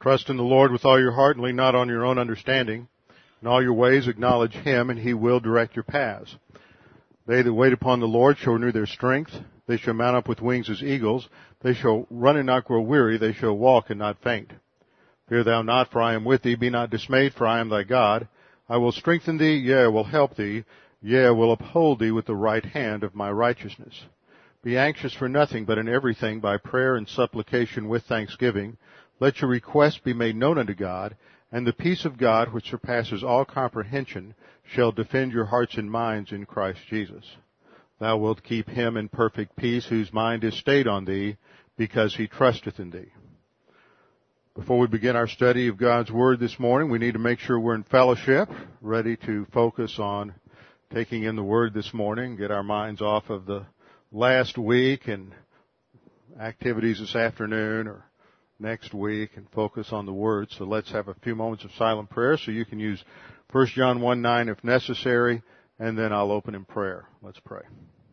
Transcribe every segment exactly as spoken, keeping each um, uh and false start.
Trust in the Lord with all your heart and lean not on your own understanding. In all your ways acknowledge Him, and He will direct your paths. They that wait upon the Lord shall renew their strength. They shall mount up with wings as eagles. They shall run and not grow weary. They shall walk and not faint. Fear thou not, for I am with thee. Be not dismayed, for I am thy God. I will strengthen thee, yea, I will help thee. Yea, I will uphold thee with the right hand of my righteousness. Be anxious for nothing, but in everything by prayer and supplication with thanksgiving. Let your requests be made known unto God, and the peace of God, which surpasses all comprehension, shall defend your hearts and minds in Christ Jesus. Thou wilt keep him in perfect peace, whose mind is stayed on thee, because he trusteth in thee. Before we begin our study of God's Word this morning, we need to make sure we're in fellowship, ready to focus on taking in the Word this morning, get our minds off of the last week and activities this afternoon or next week and focus on the Word. So let's have a few moments of silent prayer so you can use First John one nine if necessary, and then I'll open in prayer. Let's pray.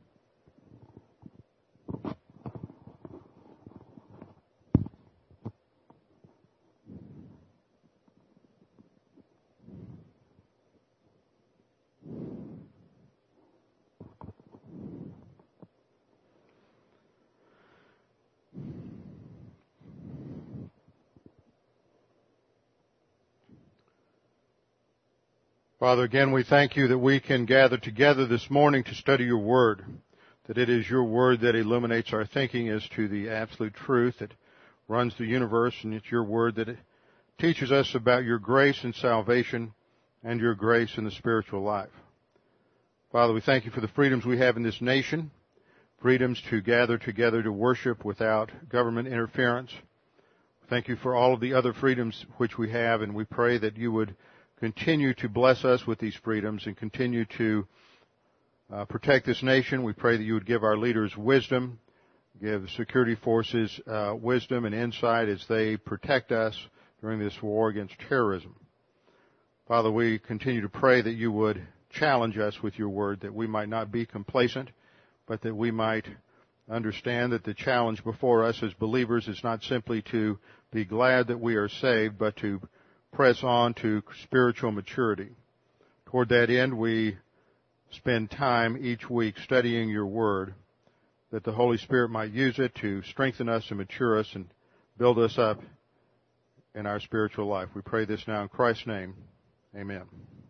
Father, again, we thank you that we can gather together this morning to study your Word, that it is your Word that illuminates our thinking as to the absolute truth that runs the universe, and it's your Word that teaches us about your grace and salvation and your grace in the spiritual life. Father, we thank you for the freedoms we have in this nation, freedoms to gather together to worship without government interference. Thank you for all of the other freedoms which we have, and we pray that you would continue to bless us with these freedoms and continue to uh, protect this nation. We pray that you would give our leaders wisdom, give the security forces uh, wisdom and insight as they protect us during this war against terrorism. Father, we continue to pray that you would challenge us with your word, that we might not be complacent, but that we might understand that the challenge before us as believers is not simply to be glad that we are saved, but to press on to spiritual maturity. Toward that end, we spend time each week studying your word, that the Holy Spirit might use it to strengthen us and mature us and build us up in our spiritual life. We pray this now in Christ's name. Amen.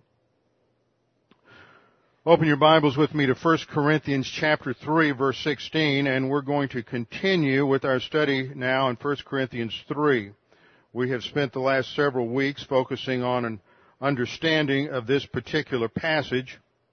Open your Bibles with me to First Corinthians chapter three, verse sixteen, and we're going to continue with our study now in First Corinthians three. We have spent the last several weeks focusing on an understanding of this particular passage,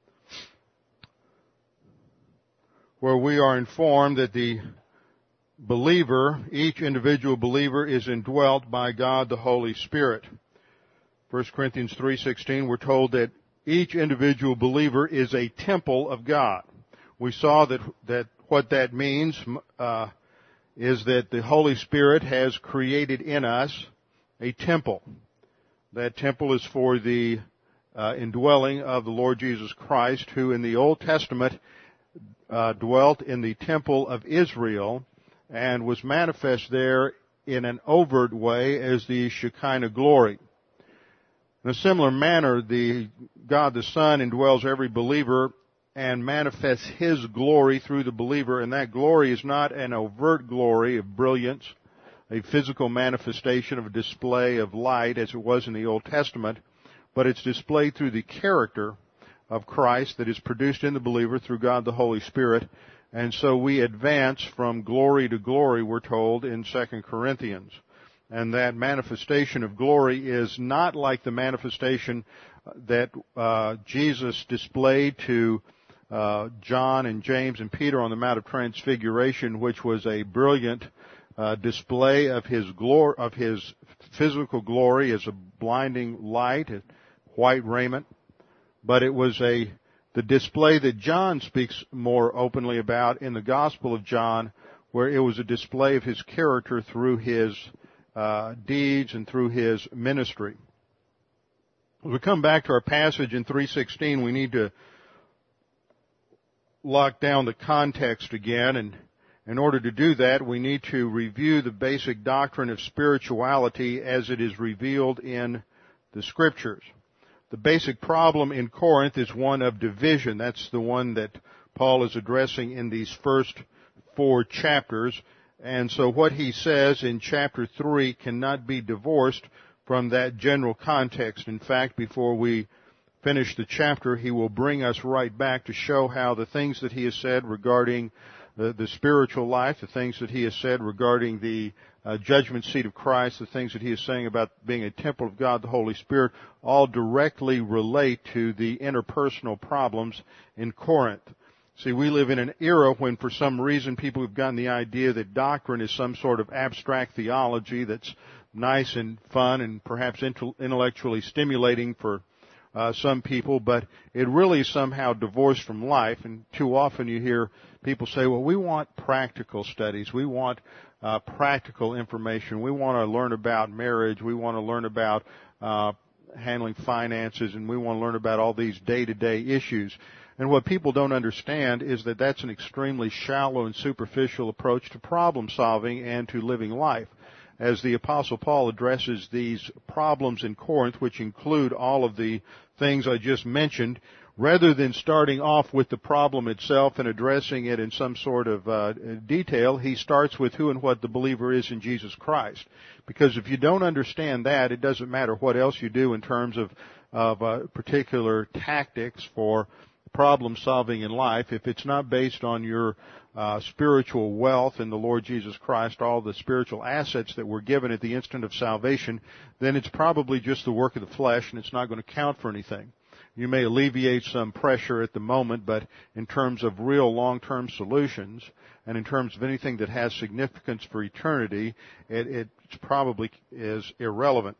where we are informed that the believer, each individual believer, is indwelt by God the Holy Spirit. First Corinthians three sixteen, we're told that each individual believer is a temple of God. We saw that that what that means uh is that the Holy Spirit has created in us a temple. That temple is for the uh, indwelling of the Lord Jesus Christ, who in the Old Testament uh, dwelt in the temple of Israel and was manifest there in an overt way as the Shekinah glory. In a similar manner, the God the Son indwells every believer and manifests His glory through the believer, and that glory is not an overt glory of brilliance, a physical manifestation of a display of light as it was in the Old Testament, but it's displayed through the character of Christ that is produced in the believer through God the Holy Spirit, and so we advance from glory to glory, we're told in Second Corinthians. And that manifestation of glory is not like the manifestation that uh, Jesus displayed to Uh, John and James and Peter on the Mount of Transfiguration, which was a brilliant uh, display of his glory, of his physical glory as a blinding light, a white raiment. But it was a the display that John speaks more openly about in the Gospel of John, where it was a display of his character through his uh, deeds and through his ministry. As we come back to our passage in three sixteen, we need to lock down the context again and In order to do that, we need to review the basic doctrine of spirituality as it is revealed in the Scriptures. The basic problem in Corinth is one of division. That's the one that Paul is addressing in these first four chapters. And so what he says in chapter three cannot be divorced from that general context. In fact, before we finish the chapter, he will bring us right back to show how the things that he has said regarding the, the spiritual life, the things that he has said regarding the uh, judgment seat of Christ, the things that he is saying about being a temple of God, the Holy Spirit, all directly relate to the interpersonal problems in Corinth. See, we live in an era when for some reason people have gotten the idea that doctrine is some sort of abstract theology that's nice and fun and perhaps intellectually stimulating for uh, some people, but it really is somehow divorced from life. And too often you hear people say, well, we want practical studies. We want uh, practical information. We want to learn about marriage. We want to learn about uh, handling finances, and we want to learn about all these day-to-day issues. And what people don't understand is that that's an extremely shallow and superficial approach to problem solving and to living life. As the Apostle Paul addresses these problems in Corinth, which include all of the things I just mentioned, rather than starting off with the problem itself and addressing it in some sort of uh, detail, he starts with who and what the believer is in Jesus Christ. Because if you don't understand that, it doesn't matter what else you do in terms of, of uh, particular tactics for problem solving in life. If it's not based on your uh, spiritual wealth in the Lord Jesus Christ, all the spiritual assets that were given at the instant of salvation, then it's probably just the work of the flesh, and it's not going to count for anything. You may alleviate some pressure at the moment, but in terms of real long-term solutions and in terms of anything that has significance for eternity, it, it probably is irrelevant.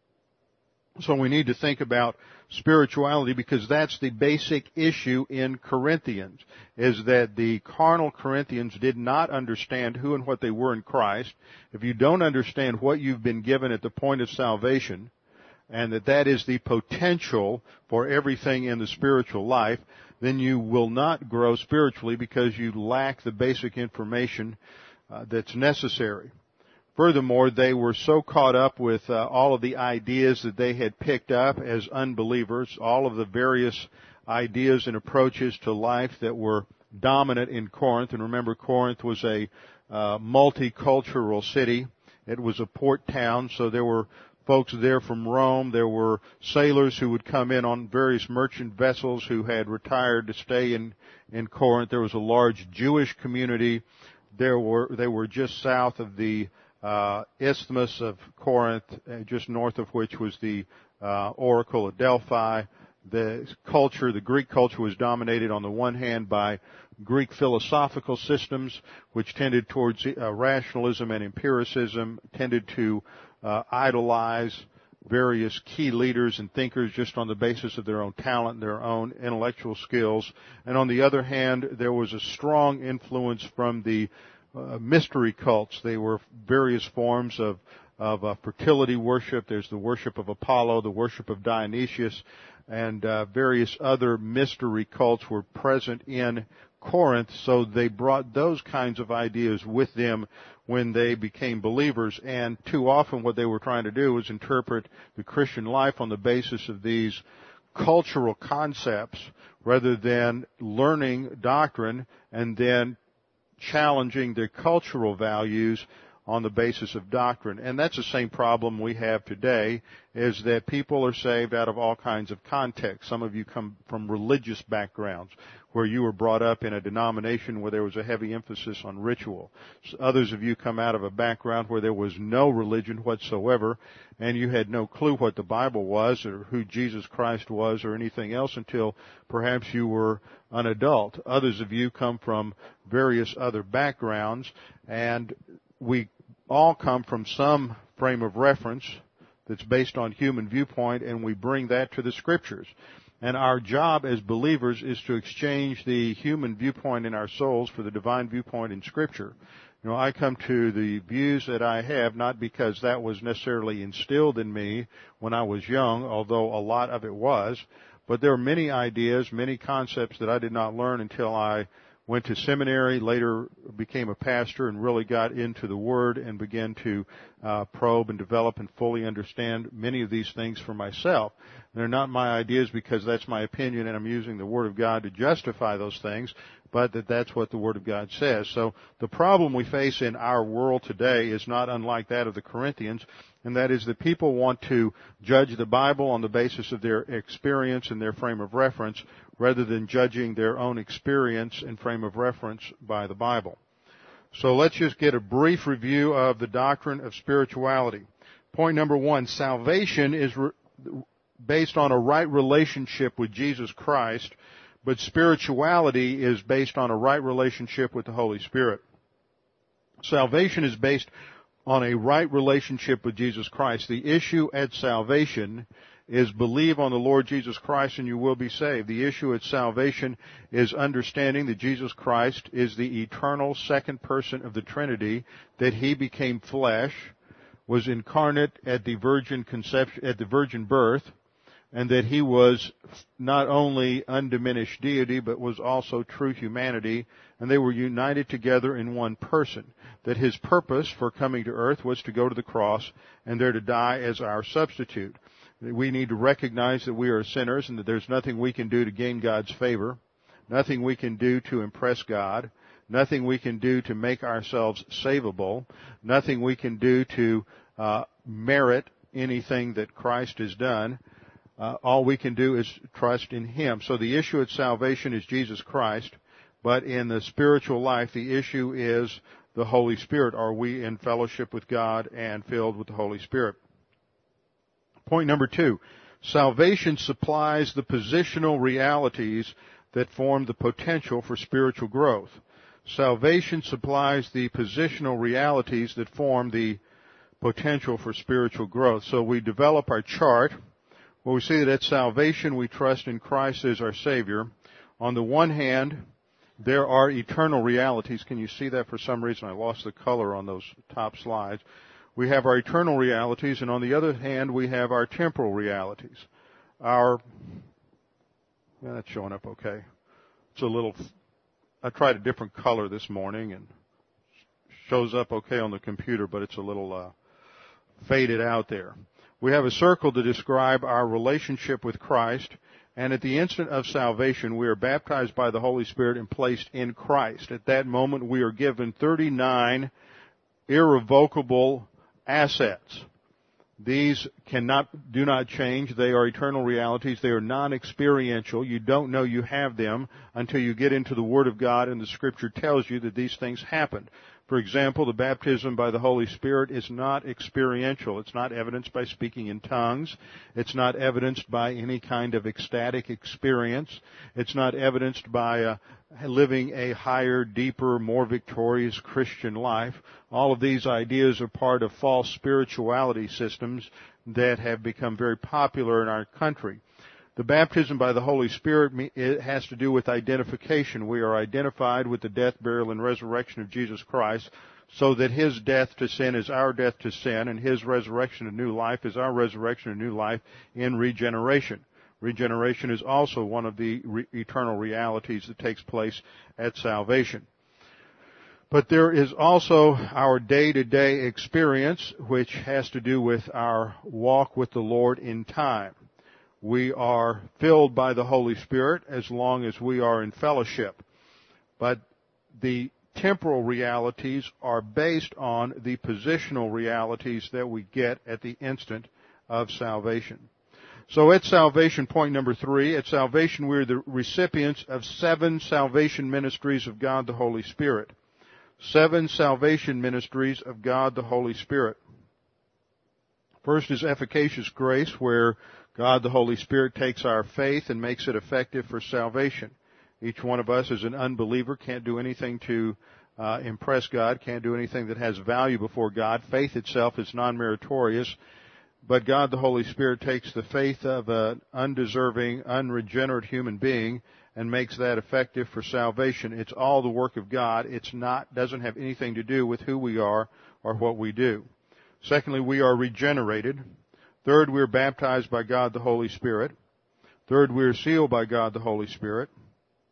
So we need to think about spirituality, because that's the basic issue in Corinthians, is that the carnal Corinthians did not understand who and what they were in Christ. If you don't understand what you've been given at the point of salvation, and that that is the potential for everything in the spiritual life, then you will not grow spiritually because you lack the basic information uh, that's necessary. Furthermore, they were so caught up with uh, all of the ideas that they had picked up as unbelievers, all of the various ideas and approaches to life that were dominant in Corinth. And remember, Corinth was a uh, multicultural city. It was a port town, so there were folks there from Rome. There were sailors who would come in on various merchant vessels who had retired to stay in, in Corinth. There was a large Jewish community. There were, they were just south of the Uh, isthmus of Corinth, uh, just north of which was the uh, Oracle of Delphi. The culture, the Greek culture, was dominated on the one hand by Greek philosophical systems, which tended towards uh, rationalism and empiricism, tended to uh, idolize various key leaders and thinkers just on the basis of their own talent, their own intellectual skills. And on the other hand, there was a strong influence from the Uh, mystery cults. They were various forms of, of uh, fertility worship. There's the worship of Apollo, the worship of Dionysius, and uh, various other mystery cults were present in Corinth, so they brought those kinds of ideas with them when they became believers. And too often what they were trying to do was interpret the Christian life on the basis of these cultural concepts rather than learning doctrine and then challenging their cultural values on the basis of doctrine. And that's the same problem we have today, is that people are saved out of all kinds of contexts. Some of you come from religious backgrounds where you were brought up in a denomination where there was a heavy emphasis on ritual. Others of you come out of a background where there was no religion whatsoever, and you had no clue what the Bible was or who Jesus Christ was or anything else until perhaps you were an adult. Others of you come from various other backgrounds, and we all come from some frame of reference that's based on human viewpoint, and we bring that to the Scriptures. And our job as believers is to exchange the human viewpoint in our souls for the divine viewpoint in Scripture. You know, I come to the views that I have not because that was necessarily instilled in me when I was young, although a lot of it was, but there are many ideas, many concepts that I did not learn until I went to seminary, later became a pastor, and really got into the Word and began to uh, probe and develop and fully understand many of these things for myself. They're not my ideas because that's my opinion and I'm using the Word of God to justify those things, but that that's what the Word of God says. So the problem we face in our world today is not unlike that of the Corinthians, and that is that people want to judge the Bible on the basis of their experience and their frame of reference rather than judging their own experience and frame of reference by the Bible. So let's just get a brief review of the doctrine of spirituality. Point number one, salvation is re- based on a right relationship with Jesus Christ, but spirituality is based on a right relationship with the Holy Spirit. Salvation is based on a right relationship with Jesus Christ. The issue at salvation is believe on the Lord Jesus Christ and you will be saved. The issue at salvation is understanding that Jesus Christ is the eternal second person of the Trinity, that He became flesh, was incarnate at the virgin conception, at the virgin birth, and that He was not only undiminished deity, but was also true humanity, and they were united together in one person. That His purpose for coming to earth was to go to the cross and there to die as our substitute. We need to recognize that we are sinners and that there's nothing we can do to gain God's favor, nothing we can do to impress God, nothing we can do to make ourselves savable, nothing we can do to uh, merit anything that Christ has done. Uh, all we can do is trust in Him. So the issue at salvation is Jesus Christ, but in the spiritual life, the issue is the Holy Spirit. Are we in fellowship with God and filled with the Holy Spirit? Point number two, salvation supplies the positional realities that form the potential for spiritual growth. Salvation supplies the positional realities that form the potential for spiritual growth. So we develop our chart where we see that at salvation we trust in Christ as our Savior. On the one hand, there are eternal realities. Can you see that? For some reason I lost the color on those top slides. We have our eternal realities, and on the other hand, we have our temporal realities. Our, yeah, that's showing up okay. It's a little, I tried a different color this morning, and shows up okay on the computer, but it's a little uh, faded out there. We have a circle to describe our relationship with Christ, and at the instant of salvation, we are baptized by the Holy Spirit and placed in Christ. At that moment, we are given thirty-nine irrevocable assets. These cannot, do not change. They are eternal realities. They are non-experiential. You don't know you have them until you get into the Word of God and the Scripture tells you that these things happened. For example, the baptism by the Holy Spirit is not experiential. It's not evidenced by speaking in tongues. It's not evidenced by any kind of ecstatic experience. It's not evidenced by uh, living a higher, deeper, more victorious Christian life. All of these ideas are part of false spirituality systems that have become very popular in our country. The baptism by the Holy Spirit it has to do with identification. We are identified with the death, burial, and resurrection of Jesus Christ, so that His death to sin is our death to sin, and His resurrection to new life is our resurrection to new life in regeneration. Regeneration is also one of the re- eternal realities that takes place at salvation. But there is also our day-to-day experience, which has to do with our walk with the Lord in time. We are filled by the Holy Spirit as long as we are in fellowship. But the temporal realities are based on the positional realities that we get at the instant of salvation. So at salvation, point number three, at salvation we are the recipients of seven salvation ministries of God the Holy Spirit. Seven salvation ministries of God the Holy Spirit. First is efficacious grace, where God the Holy Spirit takes our faith and makes it effective for salvation. Each one of us as an unbeliever can't do anything to uh, impress God, can't do anything that has value before God. Faith itself is non-meritorious, but God the Holy Spirit takes the faith of an undeserving, unregenerate human being and makes that effective for salvation. It's all the work of God. It's not, doesn't have anything to do with who we are or what we do. Secondly, we are regenerated. Third, we are baptized by God the Holy Spirit. Third, we are sealed by God the Holy Spirit.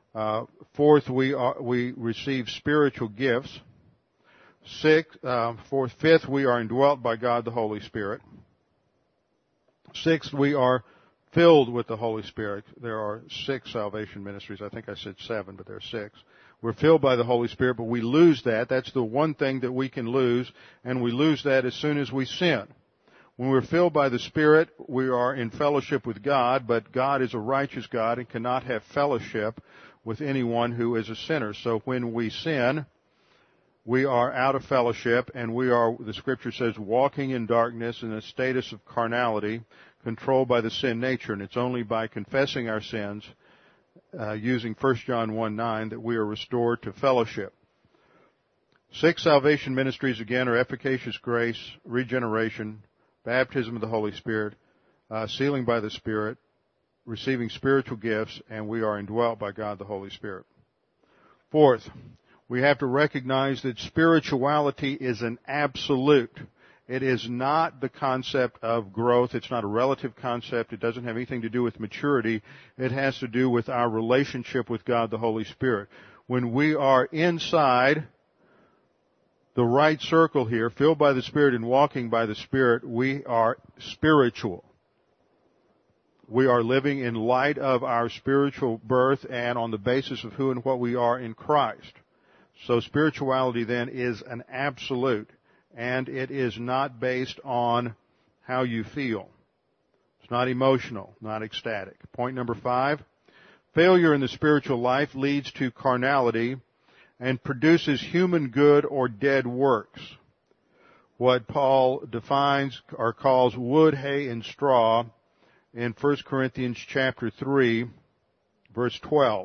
Uh, fourth, we are, we receive spiritual gifts. Sixth, uh, fourth, fifth, we are indwelt by God the Holy Spirit. Sixth, we are filled with the Holy Spirit. There are six salvation ministries. I think I said seven, but there are six. We're filled by the Holy Spirit, but we lose that. That's the one thing that we can lose, and we lose that as soon as we sin. When we're filled by the Spirit, we are in fellowship with God, but God is a righteous God and cannot have fellowship with anyone who is a sinner. So when we sin, we are out of fellowship, and we are, the Scripture says, walking in darkness in a status of carnality, controlled by the sin nature. And it's only by confessing our sins, uh, using First John one nine, that we are restored to fellowship. Six salvation ministries, again, are efficacious grace, regeneration, baptism of the Holy Spirit, uh, sealing by the Spirit, receiving spiritual gifts, and we are indwelt by God the Holy Spirit. Fourth, we have to recognize that spirituality is an absolute. It is not the concept of growth. It's not a relative concept. It doesn't have anything to do with maturity. It has to do with our relationship with God the Holy Spirit. When we are inside the right circle here, filled by the Spirit and walking by the Spirit, we are spiritual. We are living in light of our spiritual birth and on the basis of who and what we are in Christ. So spirituality then is an absolute, and it is not based on how you feel. It's not emotional, not ecstatic. Point number five, failure in the spiritual life leads to carnality and produces human good or dead works. What Paul defines or calls wood, hay, and straw in First Corinthians chapter three, verse twelve.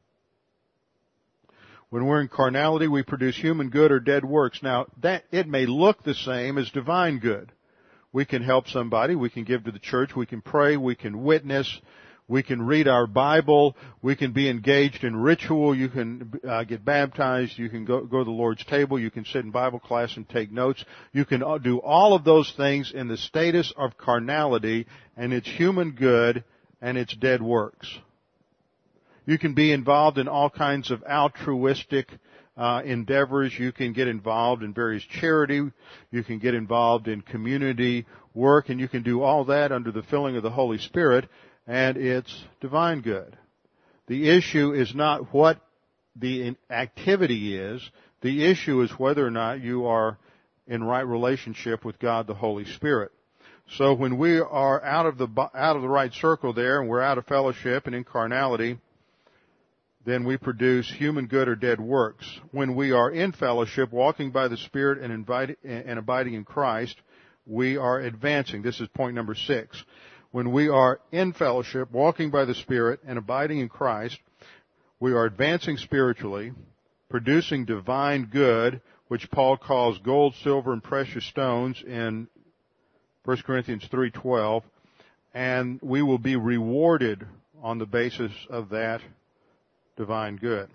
When we're in carnality, we produce human good or dead works. Now, that it may look the same as divine good. We can help somebody, we can give to the church, we can pray, we can witness, we can read our Bible, we can be engaged in ritual, you can uh, get baptized, you can go, go to the Lord's table, you can sit in Bible class and take notes. You can do all of those things in the status of carnality, and it's human good and it's dead works. You can be involved in all kinds of altruistic uh, endeavors. You can get involved in various charity. You can get involved in community work, and you can do all that under the filling of the Holy Spirit, and it's divine good. The issue is not what the activity is. The issue is whether or not you are in right relationship with God the Holy Spirit. So when we are out of the out of the right circle there, and we're out of fellowship and in carnality, then we produce human good or dead works. When we are in fellowship, walking by the Spirit and, invite, and abiding in Christ, we are advancing. This is point number six. When we are in fellowship, walking by the Spirit and abiding in Christ, we are advancing spiritually, producing divine good, which Paul calls gold, silver, and precious stones in First Corinthians three twelve, and we will be rewarded on the basis of that divine good.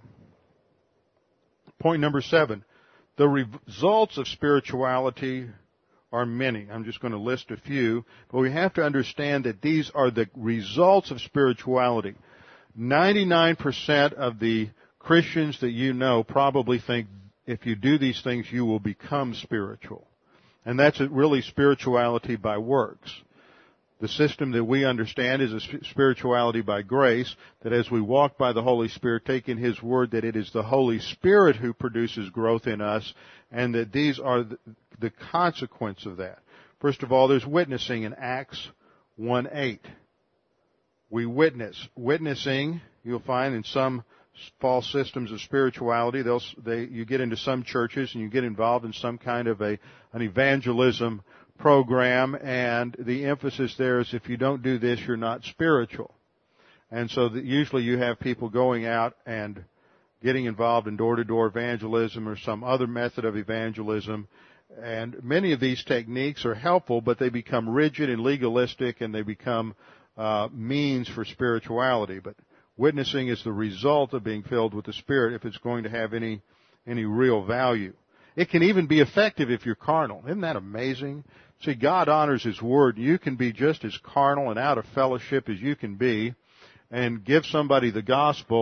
Point number seven. The results of spirituality are many. I'm just going to list a few, but we have to understand that these are the results of spirituality. ninety-nine percent of the Christians that you know probably think if you do these things you will become spiritual. And that's really spirituality by works. The system that we understand is a spirituality by grace, that as we walk by the Holy Spirit, take in His Word that it is the Holy Spirit who produces growth in us, and that these are the consequence of that. First of all, there's witnessing in Acts one eight. We witness. Witnessing, you'll find in some false systems of spirituality, they'll, they, you get into some churches and you get involved in some kind of a, an evangelism program, and the emphasis there is if you don't do this, you're not spiritual. And so that usually you have people going out and getting involved in door-to-door evangelism or some other method of evangelism. And many of these techniques are helpful, but they become rigid and legalistic, and they become uh, means for spirituality. But witnessing is the result of being filled with the Spirit if it's going to have any any real value. It can even be effective if you're carnal. Isn't that amazing? See, God honors His Word. You can be just as carnal and out of fellowship as you can be and give somebody the gospel,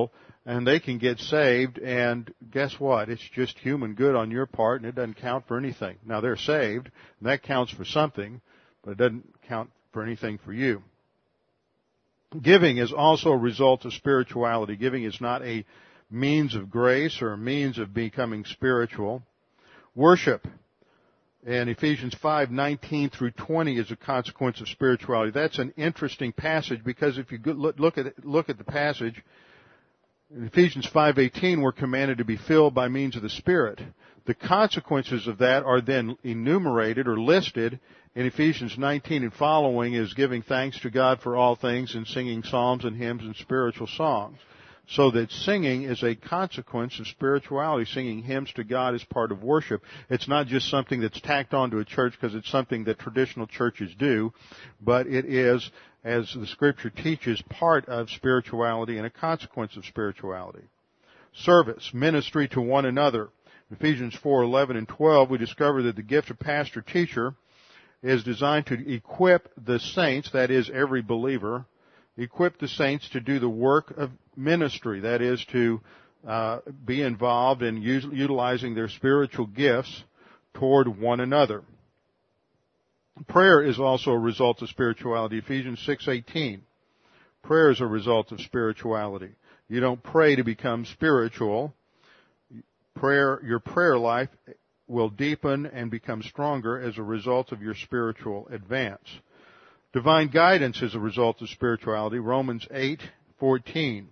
and they can get saved, and guess what? It's just human good on your part, and it doesn't count for anything. Now, they're saved, and that counts for something, but it doesn't count for anything for you. Giving is also a result of spirituality. Giving is not a means of grace or a means of becoming spiritual. Worship in Ephesians five nineteen through twenty is a consequence of spirituality. That's an interesting passage because if you look at it, look at the passage, in Ephesians five eighteen we're commanded to be filled by means of the Spirit. The consequences of that are then enumerated or listed in Ephesians nineteen and following as giving thanks to God for all things and singing psalms and hymns and spiritual songs. So that singing is a consequence of spirituality. Singing hymns to God is part of worship. It's not just something that's tacked onto a church because it's something that traditional churches do, but it is, as the Scripture teaches, part of spirituality and a consequence of spirituality. Service, ministry to one another. In Ephesians four eleven and twelve, we discover that the gift of pastor-teacher is designed to equip the saints, that is, every believer, equip the saints to do the work of ministry, that is, to uh, be involved in use, utilizing their spiritual gifts toward one another. Prayer is also a result of spirituality. Ephesians six eighteen. Prayer is a result of spirituality. You don't pray to become spiritual. Prayer, your prayer life will deepen and become stronger as a result of your spiritual advance. Divine guidance is a result of spirituality. Romans eight fourteen.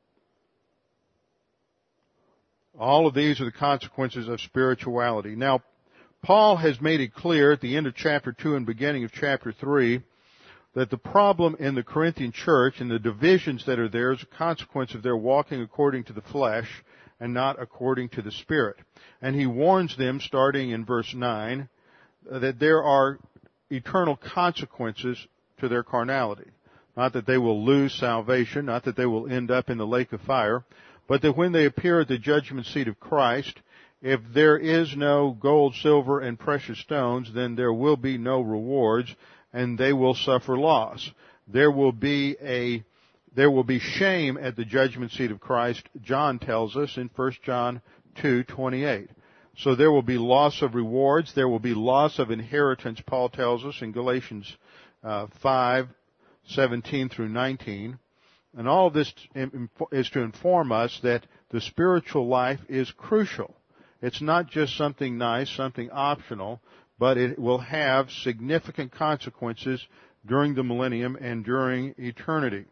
All of these are the consequences of spirituality. Now, Paul has made it clear at the end of chapter two and beginning of chapter three that the problem in the Corinthian church and the divisions that are there is a consequence of their walking according to the flesh and not according to the Spirit. And he warns them, starting in verse nine, that there are eternal consequences to their carnality. Not that they will lose salvation, not that they will end up in the lake of fire, but that when they appear at the judgment seat of Christ, if there is no gold, silver, and precious stones, then there will be no rewards, and they will suffer loss. There will be a There will be shame at the judgment seat of Christ, John tells us in First John two twenty-eight. So there will be loss of rewards. There will be loss of inheritance, Paul tells us in Galatians uh, five seventeen through nineteen. And all of this is to inform us that the spiritual life is crucial. It's not just something nice, something optional, but it will have significant consequences during the millennium and during eternity.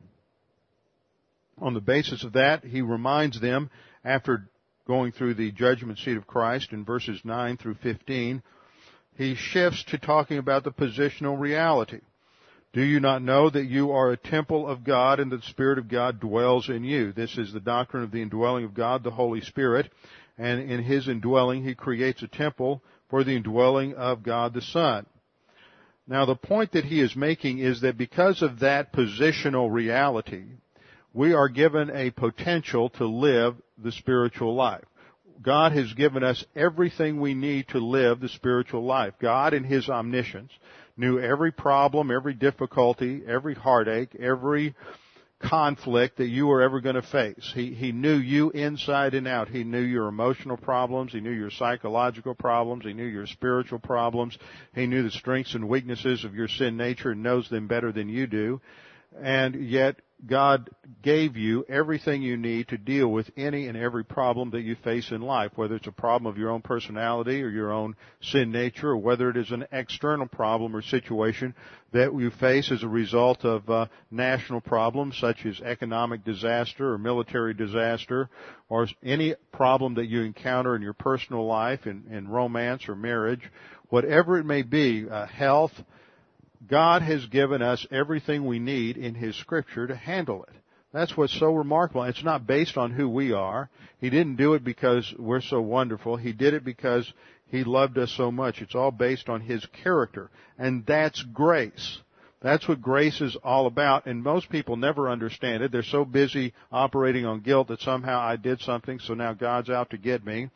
On the basis of that, he reminds them, after going through the judgment seat of Christ in verses nine through fifteen, he shifts to talking about the positional reality. Do you not know that you are a temple of God and that the Spirit of God dwells in you? This is the doctrine of the indwelling of God, the Holy Spirit, and in his indwelling he creates a temple for the indwelling of God the Son. Now the point that he is making is that because of that positional reality, we are given a potential to live the spiritual life. God has given us everything we need to live the spiritual life. God, in his omniscience, knew every problem, every difficulty, every heartache, every conflict that you were ever going to face. He, he knew you inside and out. He knew your emotional problems. He knew your psychological problems. He knew your spiritual problems. He knew the strengths and weaknesses of your sin nature and knows them better than you do. And yet, God gave you everything you need to deal with any and every problem that you face in life, whether it's a problem of your own personality or your own sin nature, or whether it is an external problem or situation that you face as a result of uh, national problems such as economic disaster or military disaster, or any problem that you encounter in your personal life, in, in romance or marriage, whatever it may be, uh, health. God has given us everything we need in his Scripture to handle it. That's what's so remarkable. It's not based on who we are. He didn't do it because we're so wonderful. He did it because he loved us so much. It's all based on his character. And that's grace. That's what grace is all about. And most people never understand it. They're so busy operating on guilt that somehow I did something, so now God's out to get me.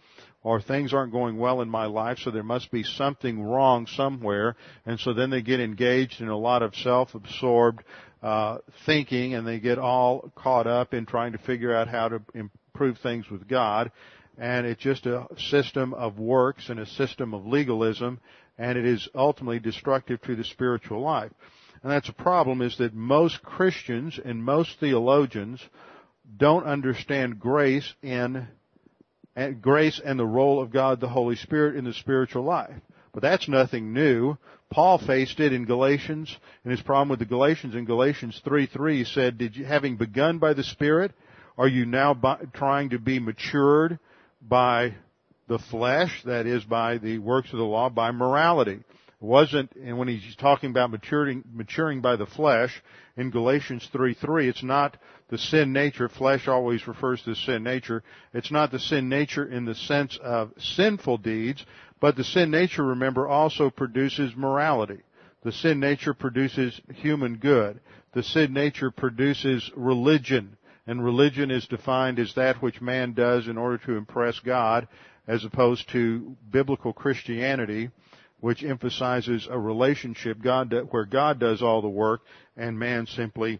or things aren't going well in my life, so there must be something wrong somewhere. And so then they get engaged in a lot of self-absorbed uh, thinking, and they get all caught up in trying to figure out how to improve things with God. And it's just a system of works and a system of legalism, and it is ultimately destructive to the spiritual life. And that's a problem, is that most Christians and most theologians don't understand grace in and grace and the role of God the Holy Spirit in the spiritual life. But that's nothing new. Paul faced it in Galatians, and his problem with the Galatians in Galatians three three, he said, "Did you, having begun by the Spirit, are you now by, trying to be matured by the flesh, that is, by the works of the law, by morality?" It wasn't, and when he's talking about maturing, maturing by the flesh, in Galatians three three, it's not the sin nature. Flesh always refers to the sin nature. It's not the sin nature in the sense of sinful deeds, but the sin nature, remember, also produces morality. The sin nature produces human good. The sin nature produces religion, and religion is defined as that which man does in order to impress God, as opposed to biblical Christianity, which emphasizes a relationship God, where God does all the work and man simply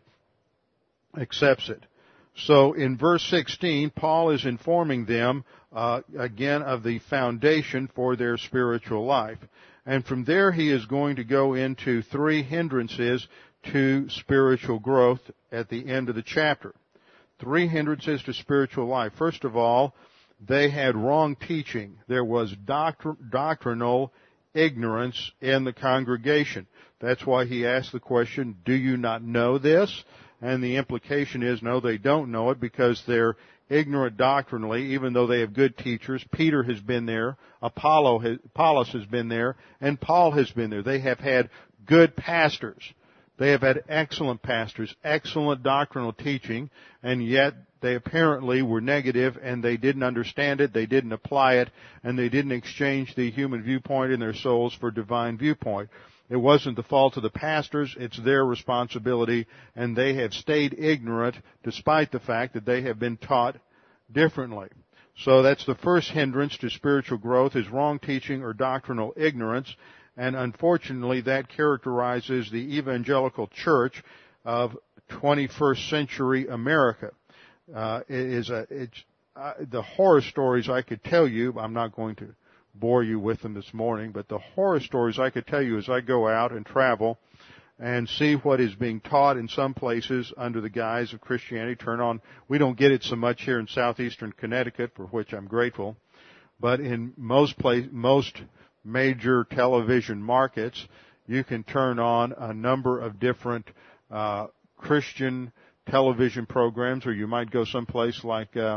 accepts it. So in verse sixteen, Paul is informing them uh, again of the foundation for their spiritual life. And from there he is going to go into three hindrances to spiritual growth at the end of the chapter. Three hindrances to spiritual life. First of all, they had wrong teaching. There was doctr- doctrinal ignorance in the congregation. That's why he asked the question, do you not know this? And the implication is, no, they don't know it because they're ignorant doctrinally, even though they have good teachers. Peter has been there, Apollo has, Apollos has been there, and Paul has been there. They have had good pastors. They have had excellent pastors, excellent doctrinal teaching, and yet they apparently were negative, and they didn't understand it, they didn't apply it, and they didn't exchange the human viewpoint in their souls for divine viewpoint. It wasn't the fault of the pastors, it's their responsibility, and they have stayed ignorant despite the fact that they have been taught differently. So that's the first hindrance to spiritual growth, is wrong teaching or doctrinal ignorance, and unfortunately that characterizes the evangelical church of twenty-first century America. Uh, it is a, it's, uh, the horror stories I could tell you, I'm not going to bore you with them this morning, but the horror stories I could tell you as I go out and travel and see what is being taught in some places under the guise of Christianity. Turn on, we don't get it so much here in southeastern Connecticut, for which I'm grateful, but in most place, most major television markets, you can turn on a number of different uh, Christian television programs, or you might go someplace like uh,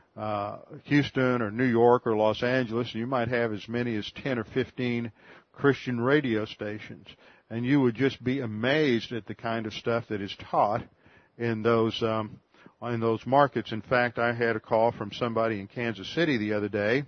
uh, Houston or New York or Los Angeles, and you might have as many as ten or fifteen Christian radio stations. And you would just be amazed at the kind of stuff that is taught in those um, in those markets. In fact, I had a call from somebody in Kansas City the other day,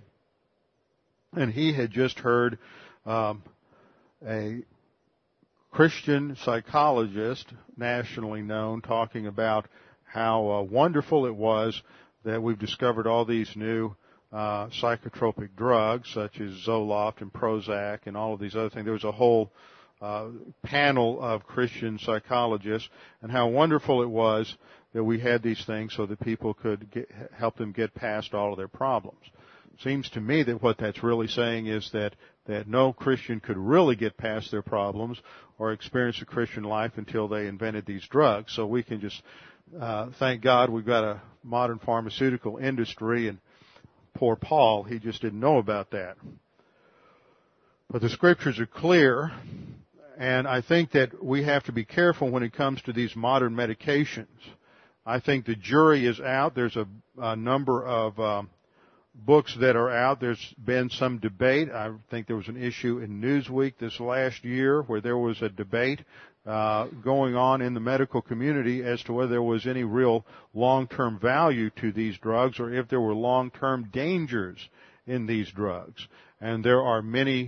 and he had just heard um, a Christian psychologist, nationally known, talking about how uh, wonderful it was that we've discovered all these new uh, psychotropic drugs, such as Zoloft and Prozac and all of these other things. There was a whole uh, panel of Christian psychologists, and how wonderful it was that we had these things so that people could get, help them get past all of their problems. Seems to me that what that's really saying is that, that no Christian could really get past their problems or experience a Christian life until they invented these drugs. So we can just uh, thank God we've got a modern pharmaceutical industry, and poor Paul, he just didn't know about that. But the scriptures are clear, and I think that we have to be careful when it comes to these modern medications. I think the jury is out. There's a, a number of um, books that are out. There's been some debate. I think there was an issue in Newsweek this last year where there was a debate uh, going on in the medical community as to whether there was any real long-term value to these drugs or if there were long-term dangers in these drugs. And there are many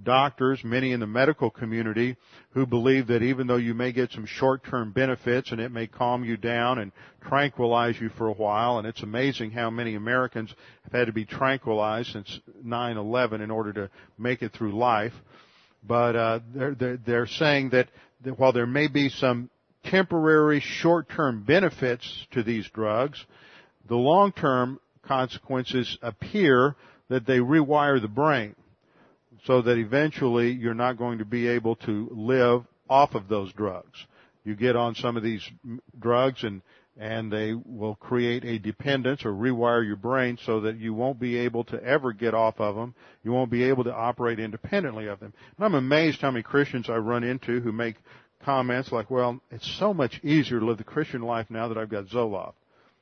doctors, many in the medical community, who believe that even though you may get some short-term benefits and it may calm you down and tranquilize you for a while, and it's amazing how many Americans have had to be tranquilized since nine eleven in order to make it through life, but uh, they're, they're, they're saying that, that while there may be some temporary short-term benefits to these drugs, the long-term consequences appear that they rewire the brain so that eventually you're not going to be able to live off of those drugs. You get on some of these drugs and and they will create a dependence or rewire your brain so that you won't be able to ever get off of them. You won't be able to operate independently of them. And I'm amazed how many Christians I run into who make comments like, well, it's so much easier to live the Christian life now that I've got Zoloft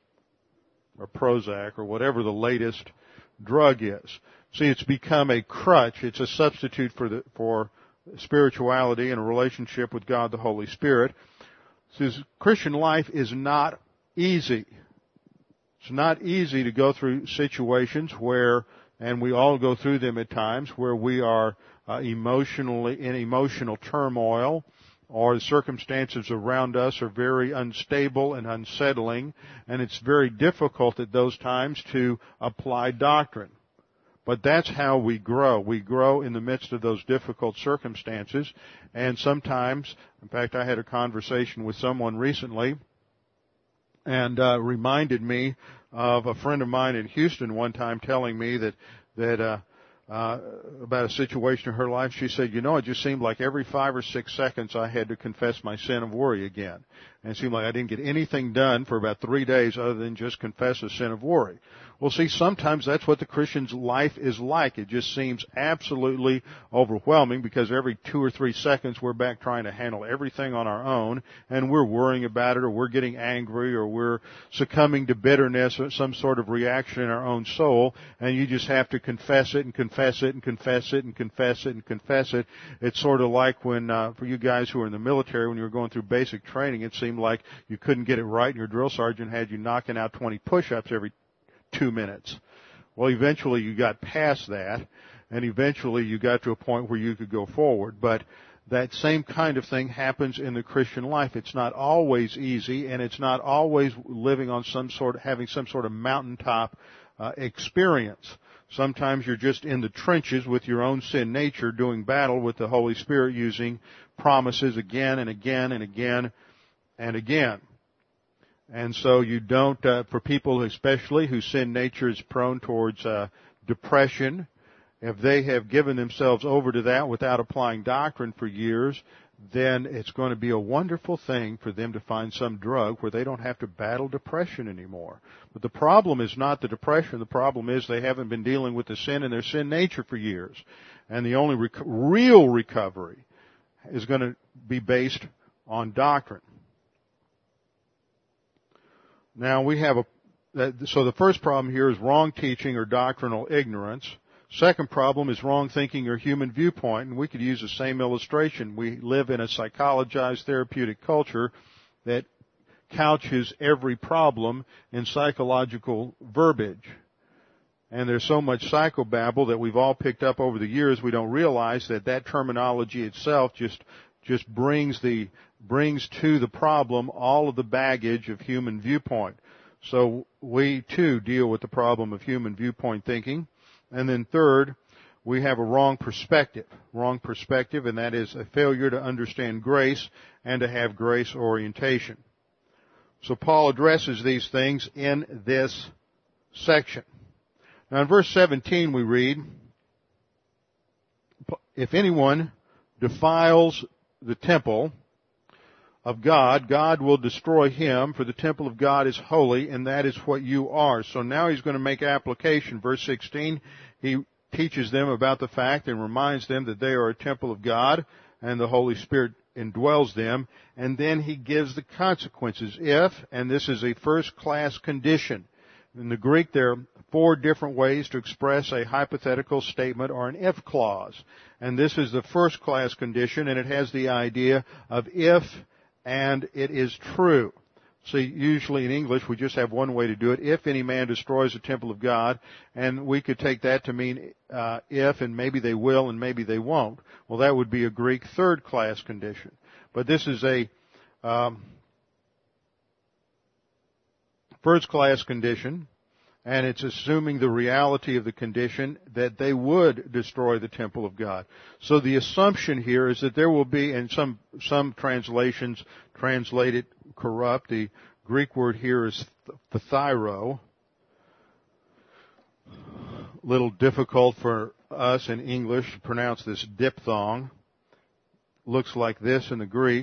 or Prozac or whatever the latest drug is. See, it's become a crutch. It's a substitute for the, for spirituality and a relationship with God the Holy Spirit. See, Christian life is not easy. It's not easy to go through situations where, and we all go through them at times, where we are uh, emotionally in emotional turmoil, or the circumstances around us are very unstable and unsettling, and it's very difficult at those times to apply doctrine. But that's how we grow. We grow in the midst of those difficult circumstances, and sometimes, in fact, I had a conversation with someone recently, and uh, reminded me of a friend of mine in Houston one time telling me that that uh, uh, about a situation in her life. She said, you know, it just seemed like every five or six seconds I had to confess my sin of worry again. And it seemed like I didn't get anything done for about three days other than just confess a sin of worry. Well, see, sometimes that's what the Christian's life is like. It just seems absolutely overwhelming because every two or three seconds we're back trying to handle everything on our own, and we're worrying about it, or we're getting angry, or we're succumbing to bitterness or some sort of reaction in our own soul, and you just have to confess it and confess it and confess it and confess it and confess it. It's sort of like when, uh, for you guys who are in the military, when you were going through basic training, it seemed like you couldn't get it right, and your drill sergeant had you knocking out twenty push-ups every two minutes. Well, eventually you got past that, and eventually you got to a point where you could go forward. But that same kind of thing happens in the Christian life. It's not always easy, and it's not always living on some sort of, having some sort of mountaintop uh, experience. Sometimes you're just in the trenches with your own sin nature, doing battle with the Holy Spirit, using promises again and again and again and again. And so you don't, uh, for people especially whose sin nature is prone towards uh, depression, if they have given themselves over to that without applying doctrine for years, then it's going to be a wonderful thing for them to find some drug where they don't have to battle depression anymore. But the problem is not the depression. The problem is they haven't been dealing with the sin in their sin nature for years. And the only rec- real recovery is going to be based on doctrine. Now we have a, so the first problem here is wrong teaching or doctrinal ignorance. Second problem is wrong thinking or human viewpoint, and we could use the same illustration. We live in a psychologized therapeutic culture that couches every problem in psychological verbiage. And there's so much psychobabble that we've all picked up over the years, we don't realize that that terminology itself just just brings the brings to the problem all of the baggage of human viewpoint. So we too deal with the problem of human viewpoint thinking. And then third, we have a wrong perspective. Wrong perspective, and that is a failure to understand grace and to have grace orientation. So Paul addresses these things in this section. Now in verse seventeen we read, if anyone defiles the temple of God, God will destroy him, for the temple of God is holy, and that is what you are. So now he's going to make application. Verse sixteen, he teaches them about the fact and reminds them that they are a temple of God, and the Holy Spirit indwells them, and then he gives the consequences. If, and this is a first-class condition. In the Greek, there are four different ways to express a hypothetical statement or an if clause. And this is the first-class condition, and it has the idea of if and it is true. See, usually in English we just have one way to do it. If any man destroys the temple of God, and we could take that to mean uh, if, and maybe they will, and maybe they won't. Well, that would be a Greek third-class condition. But this is a um, first-class condition, and it's assuming the reality of the condition that they would destroy the temple of God. So the assumption here is that there will be, and some some translations translate it corrupt. The Greek word here is phthyro. A little difficult for us in English to pronounce this diphthong. Looks like this in the Greek.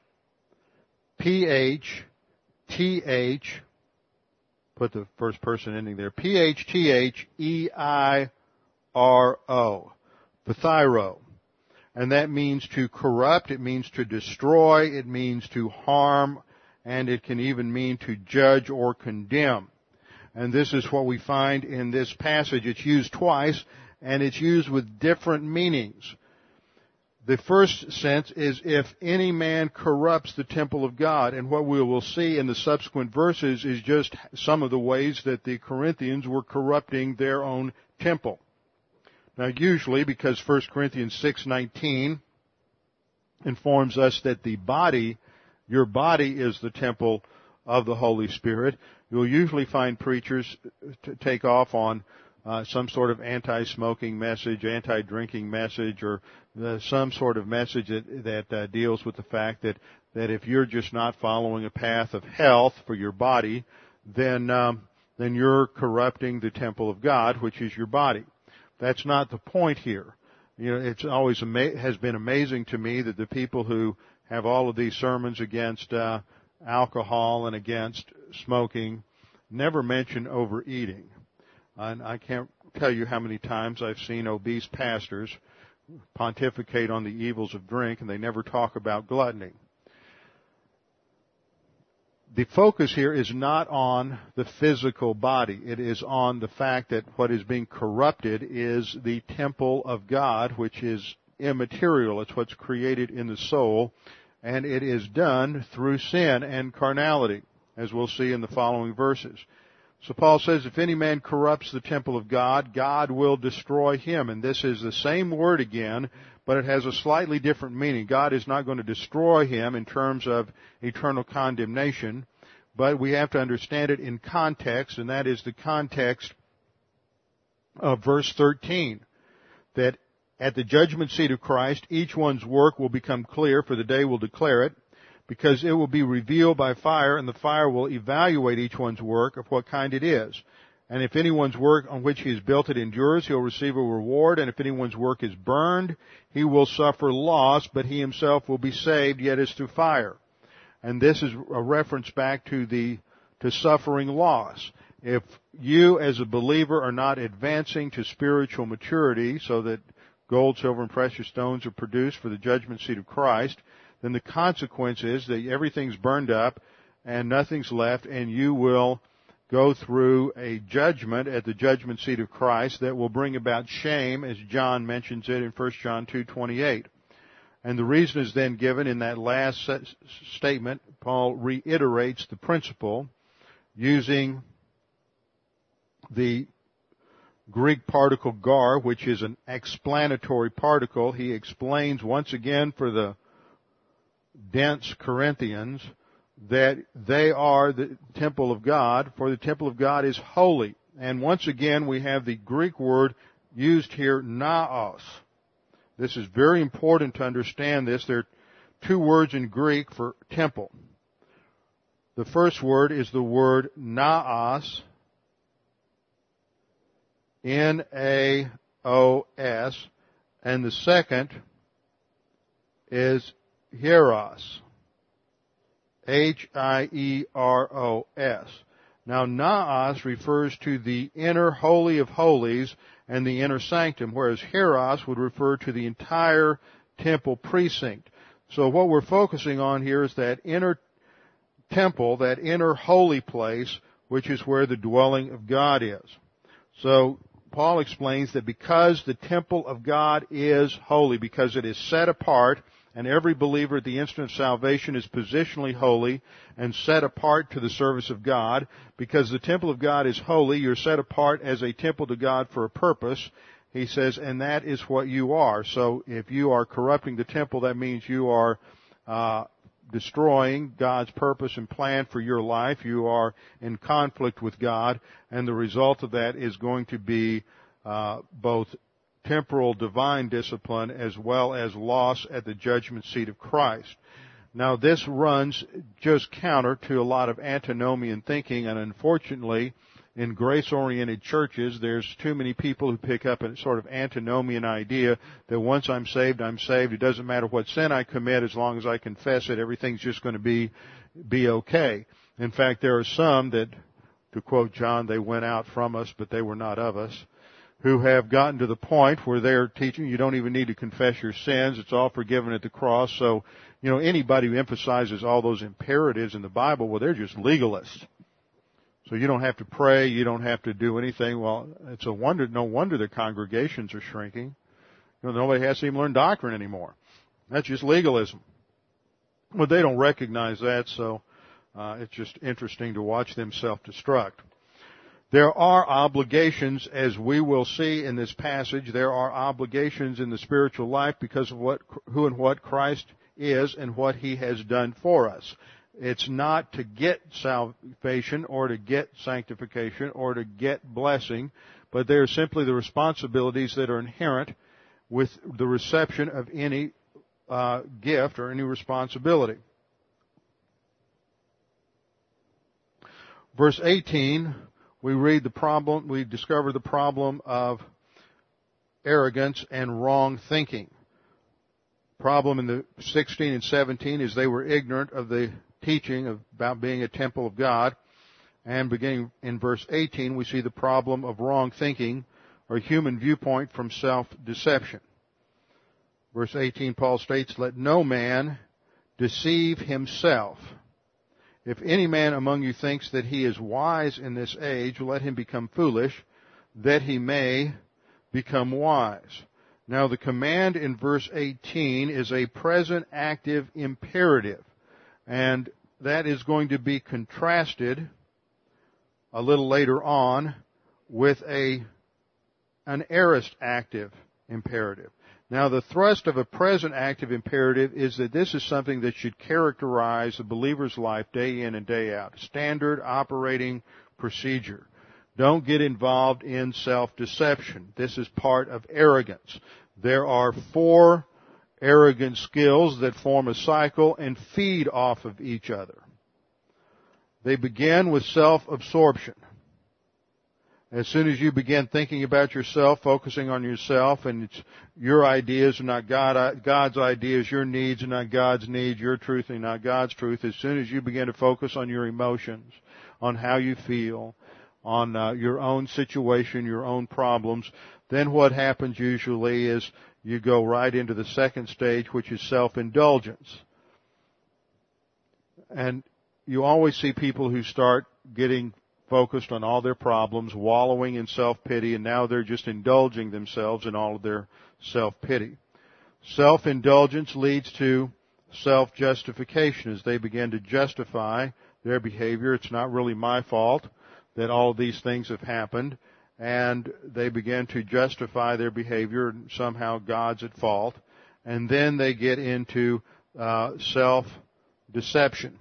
P H T H, put the first person ending there, P H T H E I R O, phthyro. And that means to corrupt, it means to destroy, it means to harm, and it can even mean to judge or condemn. And this is what we find in this passage. It's used twice, and it's used with different meanings. The first sense is if any man corrupts the temple of God, and what we will see in the subsequent verses is just some of the ways that the Corinthians were corrupting their own temple. Now usually, because First Corinthians six nineteen informs us that the body, your body is the temple of the Holy Spirit, you'll usually find preachers to take off on uh, some sort of anti-smoking message, anti-drinking message, or uh, some sort of message that, that uh, deals with the fact that, that if you're just not following a path of health for your body, then um, then you're corrupting the temple of God, which is your body. That's not the point here. You know, it's always ama- has been amazing to me that the people who have all of these sermons against uh, alcohol and against smoking never mention overeating. And I can't tell you how many times I've seen obese pastors pontificate on the evils of drink, and they never talk about gluttony. The focus here is not on the physical body. It is on the fact that what is being corrupted is the temple of God, which is immaterial. It's what's created in the soul, and it is done through sin and carnality, as we'll see in the following verses. So Paul says, if any man corrupts the temple of God, God will destroy him. And this is the same word again, but it has a slightly different meaning. God is not going to destroy him in terms of eternal condemnation, but we have to understand it in context, and that is the context of verse thirteen, that at the judgment seat of Christ, each one's work will become clear, for the day will declare it, because it will be revealed by fire, and the fire will evaluate each one's work of what kind it is. And if anyone's work on which he has built it endures, he'll receive a reward. And if anyone's work is burned, he will suffer loss, but he himself will be saved, yet as through fire. And this is a reference back to the to suffering loss. If you as a believer are not advancing to spiritual maturity so that gold, silver, and precious stones are produced for the judgment seat of Christ, then the consequence is that everything's burned up and nothing's left, and you will go through a judgment at the judgment seat of Christ that will bring about shame, as John mentions it in First John two twenty-eight. And the reason is then given in that last statement. Paul reiterates the principle using the Greek particle gar, which is an explanatory particle. He explains once again for the dense Corinthians that they are the temple of God, for the temple of God is holy. And once again we have the Greek word used here, naos. This is very important to understand this. There are two words in Greek for temple. The first word is the word naos, N A O S, and the second is hieros, H I E R O S. Now, naos refers to the inner holy of holies and the inner sanctum, whereas hieros would refer to the entire temple precinct. So what we're focusing on here is that inner temple, that inner holy place, which is where the dwelling of God is. So Paul explains that because the temple of God is holy, because it is set apart And every believer at the instant of salvation is positionally holy and set apart to the service of God. Because the temple of God is holy, you're set apart as a temple to God for a purpose. He says, and that is what you are. So if you are corrupting the temple, that means you are uh, destroying God's purpose and plan for your life. You are in conflict with God, and the result of that is going to be uh, both temporal divine discipline as well as loss at the judgment seat of Christ. Now, this runs just counter to a lot of antinomian thinking, and unfortunately, in grace-oriented churches, there's too many people who pick up a sort of antinomian idea that once I'm saved, I'm saved. It doesn't matter what sin I commit as long as I confess it. Everything's just going to be be okay. In fact, there are some that, to quote John, they went out from us, but they were not of us, who have gotten to the point where they're teaching you don't even need to confess your sins. It's all forgiven at the cross. So, you know, anybody who emphasizes all those imperatives in the Bible, well, they're just legalists. So you don't have to pray, you don't have to do anything. Well, it's a wonder, no wonder their congregations are shrinking. You know, nobody has to even learn doctrine anymore. That's just legalism. Well, they don't recognize that, so uh, it's just interesting to watch them self-destruct. There are obligations, as we will see in this passage, there are obligations in the spiritual life because of what, who and what Christ is and what He has done for us. It's not to get salvation or to get sanctification or to get blessing, but they are simply the responsibilities that are inherent with the reception of any uh, gift or any responsibility. Verse eighteen, we read the problem, we discover the problem of arrogance and wrong thinking. Problem in the sixteen and seventeen is they were ignorant of the teaching of, about being a temple of God. And beginning in verse eighteen, we see the problem of wrong thinking or human viewpoint from self-deception. Verse eighteen, Paul states, let no man deceive himself. If any man among you thinks that he is wise in this age, let him become foolish, that he may become wise. Now the command in verse eighteen is a present active imperative. And that is going to be contrasted a little later on with a, an aorist active imperative. Now, the thrust of a present active imperative is that this is something that should characterize the believer's life day in and day out. Standard operating procedure. Don't get involved in self-deception. This is part of arrogance. There are four arrogant skills that form a cycle and feed off of each other. They begin with self-absorption. As soon as you begin thinking about yourself, focusing on yourself, and it's your ideas are not God, God's ideas, your needs are not God's needs, your truth are not God's truth, as soon as you begin to focus on your emotions, on how you feel, on uh, your own situation, your own problems, then what happens usually is you go right into the second stage, which is self-indulgence. And you always see people who start getting focused on all their problems, wallowing in self-pity, and now they're just indulging themselves in all of their self-pity. Self-indulgence leads to self-justification as they begin to justify their behavior. It's not really my fault that all of these things have happened. And they begin to justify their behavior, and somehow God's at fault. And then they get into uh, self-deception.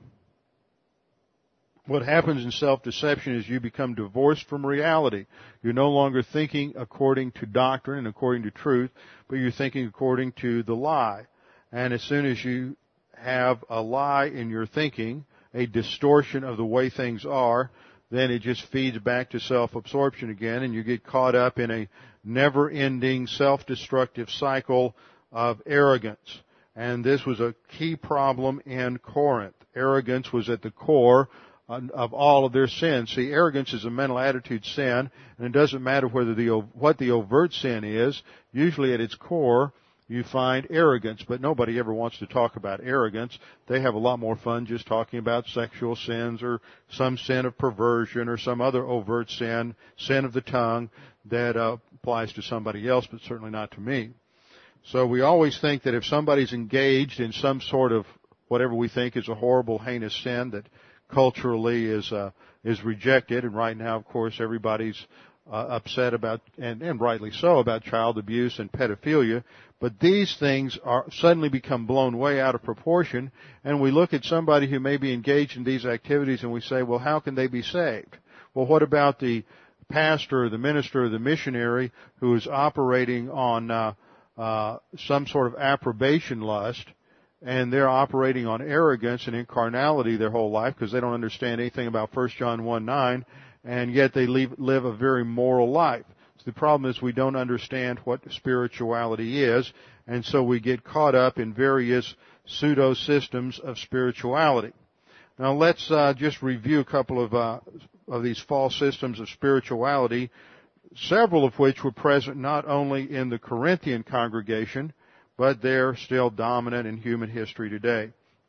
What happens in self-deception is you become divorced from reality. You're no longer thinking according to doctrine and according to truth, but you're thinking according to the lie. And as soon as you have a lie in your thinking, a distortion of the way things are, then it just feeds back to self-absorption again, and you get caught up in a never-ending self-destructive cycle of arrogance. And this was a key problem in Corinth. Arrogance was at the core of all of their sins. See, arrogance is a mental attitude sin, and it doesn't matter whether the what the overt sin is. Usually at its core, you find arrogance, but nobody ever wants to talk about arrogance. They have a lot more fun just talking about sexual sins or some sin of perversion or some other overt sin, sin of the tongue that uh, applies to somebody else, but certainly not to me. So we always think that if somebody's engaged in some sort of whatever we think is a horrible, heinous sin that culturally is uh, is rejected, and right now, of course, everybody's uh, upset about, and, and rightly so, about child abuse and pedophilia, but these things are suddenly become blown way out of proportion, and we look at somebody who may be engaged in these activities and we say, well, how can they be saved? Well, what about the pastor or the minister or the missionary who is operating on uh, uh, some sort of approbation lust, and they're operating on arrogance and incarnality their whole life because they don't understand anything about First John one nine, and yet they live, live a very moral life. So the problem is we don't understand what spirituality is, and so we get caught up in various pseudo-systems of spirituality. Now let's uh, just review a couple of uh, of these false systems of spirituality, several of which were present not only in the Corinthian congregation, but they're still dominant in human history today.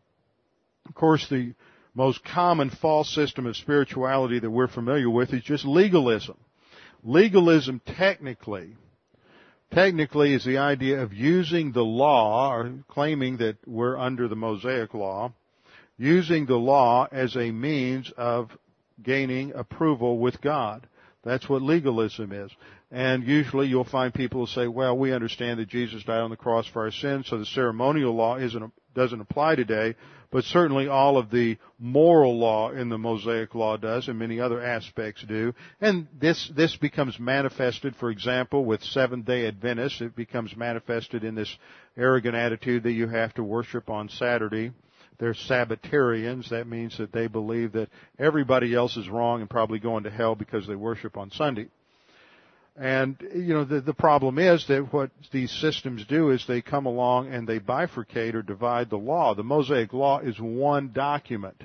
Of course, the most common false system of spirituality that we're familiar with is just legalism. Legalism technically, technically is the idea of using the law, or claiming that we're under the Mosaic law, using the law as a means of gaining approval with God. That's what legalism is. And usually you'll find people who say, well, we understand that Jesus died on the cross for our sins, so the ceremonial law isn't, doesn't apply today, but certainly all of the moral law in the Mosaic law does, and many other aspects do. And this, this becomes manifested, for example, with Seventh-day Adventists. It becomes manifested in this arrogant attitude that you have to worship on Saturday. They're Sabbatarians. That means that they believe that everybody else is wrong and probably going to hell because they worship on Sunday. And, you know, the, the problem is that what these systems do is they come along and they bifurcate or divide the law. The Mosaic law is one document.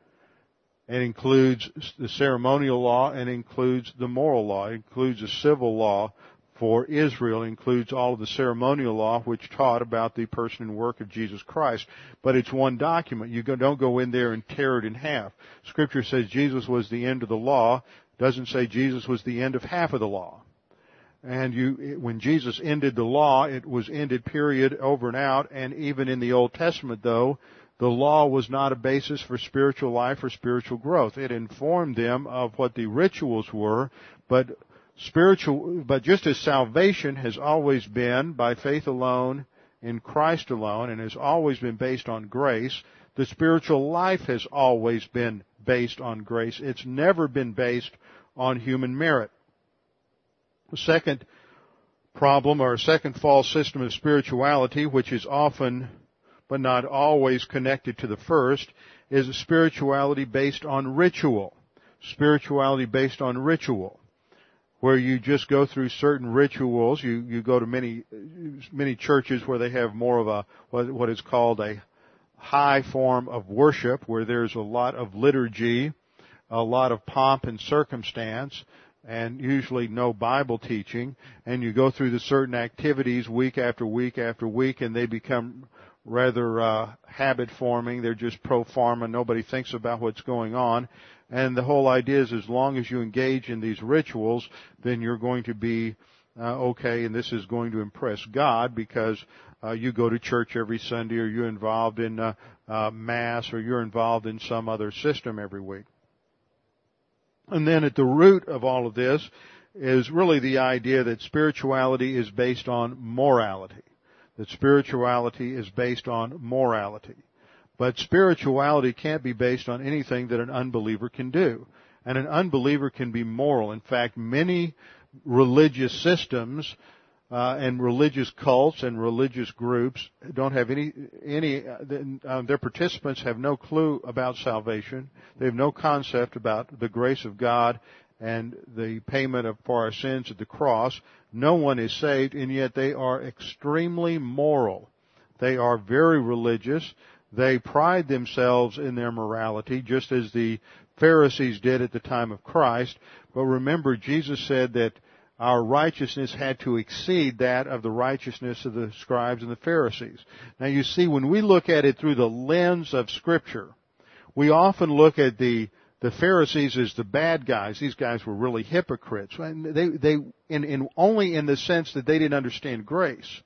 It includes the ceremonial law and includes the moral law. It includes the civil law for Israel. It includes all of the ceremonial law which taught about the person and work of Jesus Christ. But it's one document. You don't go in there and tear it in half. Scripture says Jesus was the end of the law. It doesn't say Jesus was the end of half of the law. And you, when Jesus ended the law, it was ended, period, over and out. And even in the Old Testament, though, the law was not a basis for spiritual life or spiritual growth. It informed them of what the rituals were, but spiritual, but just as salvation has always been by faith alone, in Christ alone, and has always been based on grace, the spiritual life has always been based on grace. It's never been based on human merit. The second problem, or second false system of spirituality, which is often but not always connected to the first, is a spirituality based on ritual. Spirituality based on ritual, where you just go through certain rituals. You, you go to many, many churches where they have more of a, what, what is called a high form of worship, where there's a lot of liturgy, a lot of pomp and circumstance, and usually no Bible teaching, and you go through the certain activities week after week after week, and they become rather uh, habit-forming. They're just pro forma. Nobody thinks about what's going on. And the whole idea is as long as you engage in these rituals, then you're going to be uh, okay, and this is going to impress God because uh, you go to church every Sunday, or you're involved in uh, uh, Mass, or you're involved in some other system every week. And then at the root of all of this is really the idea that spirituality is based on morality. That spirituality is based on morality. But spirituality can't be based on anything that an unbeliever can do. And an unbeliever can be moral. In fact, many religious systems uh, and religious cults and religious groups don't have any, any, uh, their participants have no clue about salvation. They have no concept about the grace of God and the payment of, for our sins at the cross. No one is saved, and yet they are extremely moral. They are very religious. They pride themselves in their morality, just as the Pharisees did at the time of Christ. But remember, Jesus said that our righteousness had to exceed that of the righteousness of the scribes and the Pharisees. Now you see, when we look at it through the lens of Scripture, we often look at the the Pharisees as the bad guys. These guys were really hypocrites. And they, they, in, in, only in the sense that they didn't understand grace.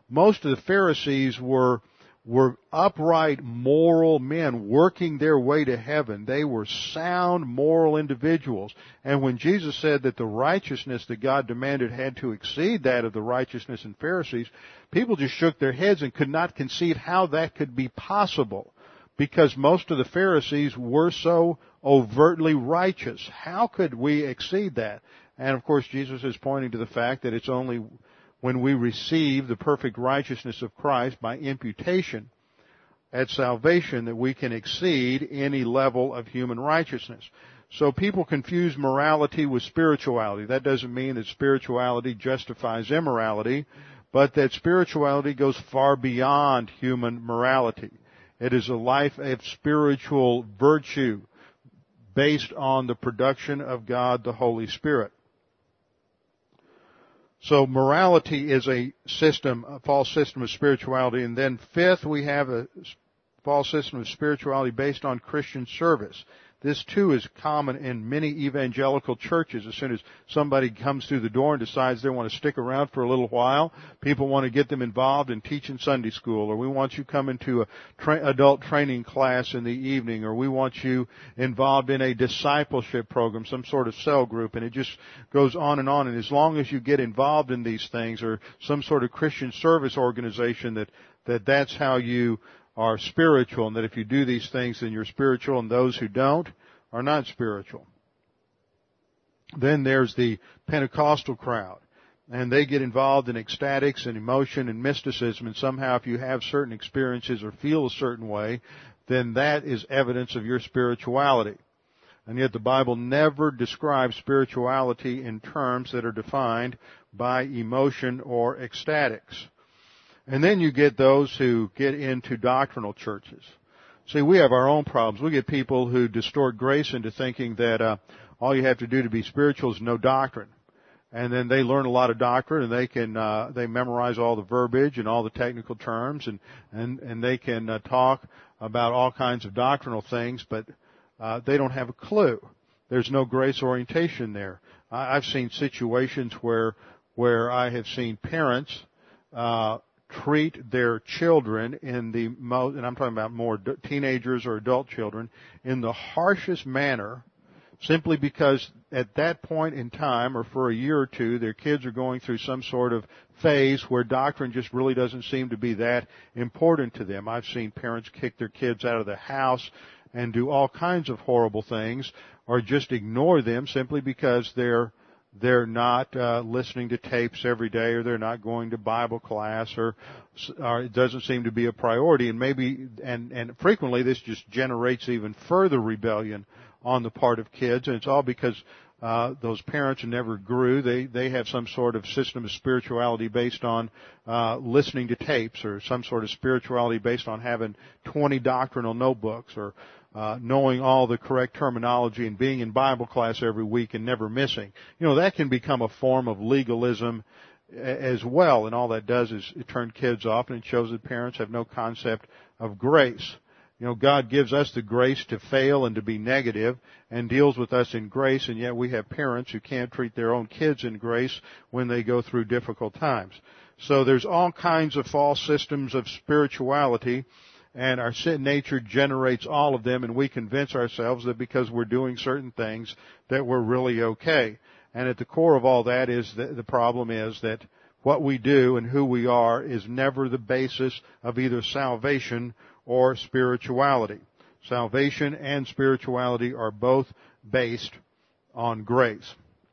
most of the Pharisees were were upright, moral men working their way to heaven. They were sound, moral individuals. And when Jesus said that the righteousness that God demanded had to exceed that of the righteousness in Pharisees, people just shook their heads and could not conceive how that could be possible, because most of the Pharisees were so overtly righteous. How could we exceed that? And of course, Jesus is pointing to the fact that it's only when we receive the perfect righteousness of Christ by imputation at salvation that we can exceed any level of human righteousness. So people confuse morality with spirituality. That doesn't mean that spirituality justifies immorality, but that spirituality goes far beyond human morality. It is a life of spiritual virtue based on the production of God the Holy Spirit. So morality is a system, a false system of spirituality. And then fifth, we have a false system of spirituality based on Christian service. This too is common in many evangelical churches. As soon as somebody comes through the door and decides they want to stick around for a little while, people want to get them involved in teaching Sunday school, or we want you coming to a tra- adult training class in the evening, or we want you involved in a discipleship program, some sort of cell group, and it just goes on and on. And as long as you get involved in these things, or some sort of Christian service organization, that, that that's how you are spiritual, and that if you do these things then you're spiritual, and those who don't are not spiritual. Then there's the Pentecostal crowd, and they get involved in ecstatics and emotion and mysticism, and somehow if you have certain experiences or feel a certain way, then that is evidence of your spirituality. And yet the Bible never describes spirituality in terms that are defined by emotion or ecstatics. And then you get those who get into doctrinal churches. See, we have our own problems. We get people who distort grace into thinking that uh, all you have to do to be spiritual is know doctrine. And then they learn a lot of doctrine, and they can uh, they memorize all the verbiage and all the technical terms, and and and they can uh, talk about all kinds of doctrinal things, but uh, they don't have a clue. There's no grace orientation there. I, I've seen situations where where I have seen parents uh, treat their children in the most, and I'm talking about more teenagers or adult children, in the harshest manner, simply because at that point in time, or for a year or two, their kids are going through some sort of phase where doctrine just really doesn't seem to be that important to them. I've seen parents kick their kids out of the house and do all kinds of horrible things, or just ignore them simply because they're they're not uh, listening to tapes every day, or they're not going to Bible class, or, or it doesn't seem to be a priority. And maybe, and, and frequently this just generates even further rebellion on the part of kids, and it's all because uh, those parents never grew. They they have some sort of system of spirituality based on uh, listening to tapes, or some sort of spirituality based on having twenty doctrinal notebooks, or Uh, knowing all the correct terminology and being in Bible class every week and never missing. You know, that can become a form of legalism as well, and all that does is it turns kids off, and it shows that parents have no concept of grace. You know, God gives us the grace to fail and to be negative and deals with us in grace, and yet we have parents who can't treat their own kids in grace when they go through difficult times. So there's all kinds of false systems of spirituality, and our sin nature generates all of them, and we convince ourselves that because we're doing certain things that we're really okay. And at the core of all that is that the problem is that what we do and who we are is never the basis of either salvation or spirituality. Salvation and spirituality are both based on grace.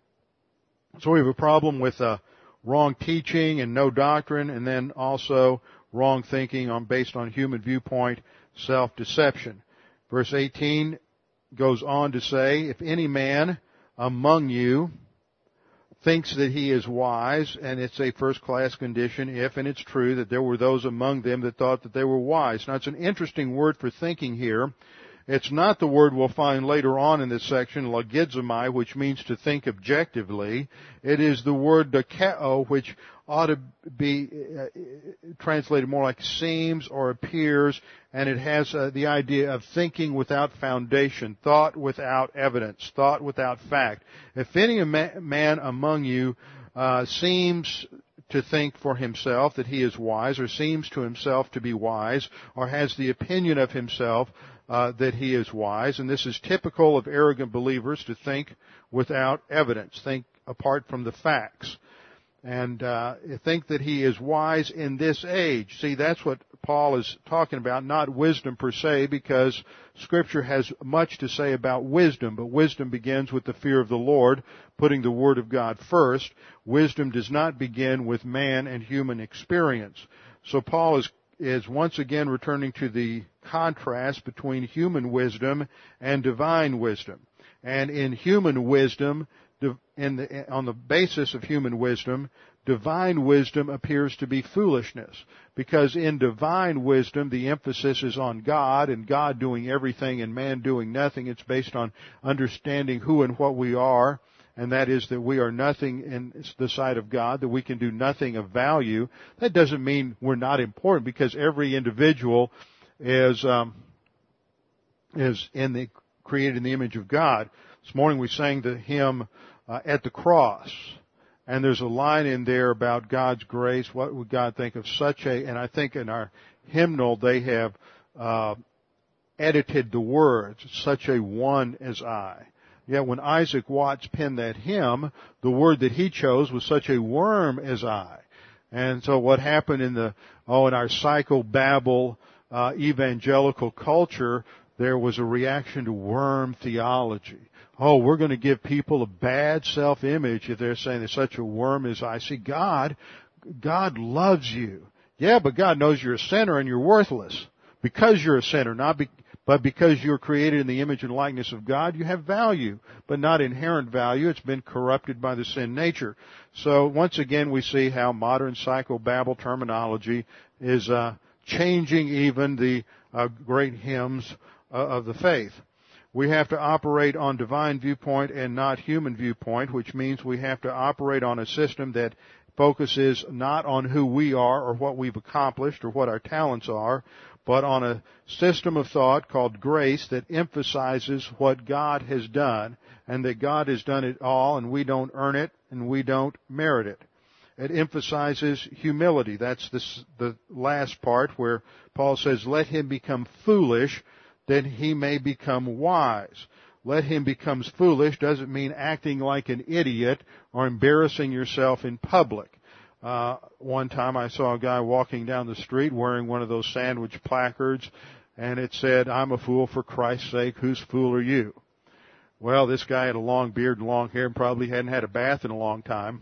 So we have a problem with uh, wrong teaching and no doctrine, and then also wrong thinking on based on human viewpoint, self-deception. Verse eighteen goes on to say, if any man among you thinks that he is wise, and it's a first-class condition if, and it's true, that there were those among them that thought that they were wise. Now, it's an interesting word for thinking here. It's not the word we'll find later on in this section, logizomai, which means to think objectively. It is the word dokeo, which ought to be uh, translated more like seems or appears, and it has uh, the idea of thinking without foundation, thought without evidence, thought without fact. If any man among you uh, seems to think for himself that he is wise, or seems to himself to be wise, or has the opinion of himself uh, that he is wise. And this is typical of arrogant believers, to think without evidence, think apart from the facts, and uh, think that he is wise in this age. See, that's what Paul is talking about, not wisdom per se, because Scripture has much to say about wisdom, but wisdom begins with the fear of the Lord, putting the Word of God first. Wisdom does not begin with man and human experience. So Paul is, is once again returning to the contrast between human wisdom and divine wisdom. And in human wisdom, in the, on the basis of human wisdom, divine wisdom appears to be foolishness, because in divine wisdom the emphasis is on God and God doing everything and man doing nothing. It's based on understanding who and what we are, and that is that we are nothing in the sight of God, that we can do nothing of value. That doesn't mean we're not important, because every individual is um, is in the created in the image of God. This morning we sang the hymn uh, At the Cross. And there's a line in there about God's grace. What would God think of such a, and I think in our hymnal they have uh, edited the words, such a one as I. Yet when Isaac Watts penned that hymn, the word that he chose was such a worm as I. And so what happened in the, oh, in our psychobabble uh, evangelical culture, there was a reaction to worm theology. Oh, we're going to give people a bad self-image if they're saying they're such a worm as I. See, God, God loves you. Yeah, but God knows you're a sinner and you're worthless. Because you're a sinner, not be, but because you're created in the image and likeness of God, you have value, but not inherent value. It's been corrupted by the sin nature. So once again, we see how modern psychobabble terminology is uh, changing even the uh, great hymns uh, of the faith. We have to operate on divine viewpoint and not human viewpoint, which means we have to operate on a system that focuses not on who we are or what we've accomplished or what our talents are, but on a system of thought called grace that emphasizes what God has done, and that God has done it all and we don't earn it and we don't merit it. It emphasizes humility. That's this, the last part where Paul says, let him become foolish that he may become wise. Let him becomes foolish doesn't mean acting like an idiot or embarrassing yourself in public. Uh, one time I saw a guy walking down the street wearing one of those sandwich placards, and it said, I'm a fool for Christ's sake, whose fool are you? Well, this guy had a long beard and long hair and probably hadn't had a bath in a long time.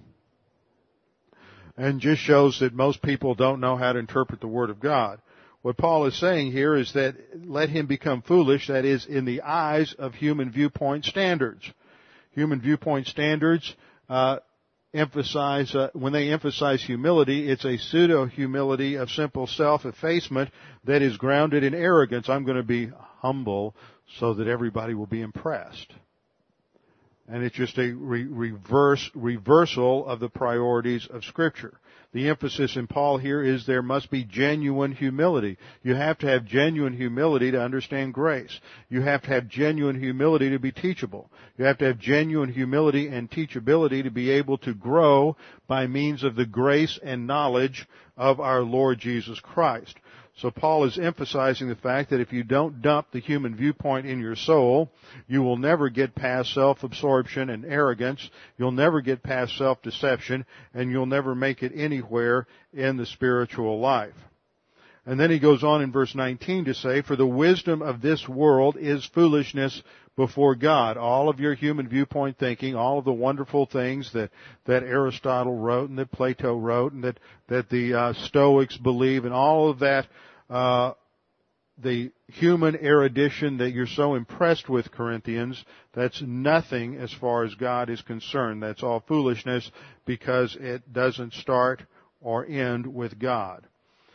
And just shows that most people don't know how to interpret the Word of God. What Paul is saying here is that let him become foolish, that is, in the eyes of human viewpoint standards. Human viewpoint standards uh, emphasize, uh, when they emphasize humility, it's a pseudo-humility of simple self-effacement that is grounded in arrogance. I'm going to be humble so that everybody will be impressed. And it's just a re- reverse reversal of the priorities of Scripture. The emphasis in Paul here is there must be genuine humility. You have to have genuine humility to understand grace. You have to have genuine humility to be teachable. You have to have genuine humility and teachability to be able to grow by means of the grace and knowledge of our Lord Jesus Christ. So Paul is emphasizing the fact that if you don't dump the human viewpoint in your soul, you will never get past self-absorption and arrogance. You'll never get past self-deception, and you'll never make it anywhere in the spiritual life. And then he goes on in verse nineteen to say, for the wisdom of this world is foolishness before God. All of your human viewpoint thinking, all of the wonderful things that, that Aristotle wrote and that Plato wrote and that, that the uh, Stoics believe, and all of that, uh, the human erudition that you're so impressed with, Corinthians, that's nothing as far as God is concerned. That's all foolishness because it doesn't start or end with God.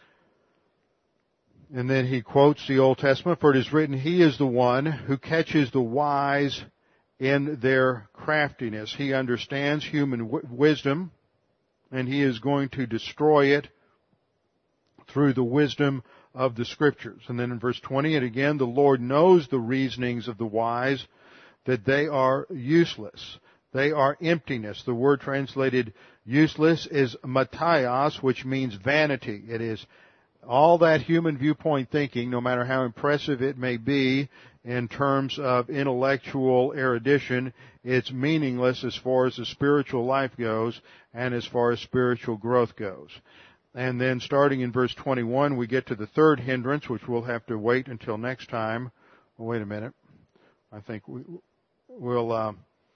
And then he quotes the Old Testament, for it is written, he is the one who catches the wise in their craftiness. He understands human w- wisdom, and he is going to destroy it through the wisdom of the Scriptures. And then in verse twenty, and again, the Lord knows the reasonings of the wise, that they are useless. They are emptiness. The word translated useless is mataios, which means vanity. It is all that human viewpoint thinking, no matter how impressive it may be in terms of intellectual erudition, it's meaningless as far as the spiritual life goes and as far as spiritual growth goes. And then starting in verse twenty-one, we get to the third hindrance, which we'll have to wait until next time. Well, wait a minute. I think we, we'll, uh,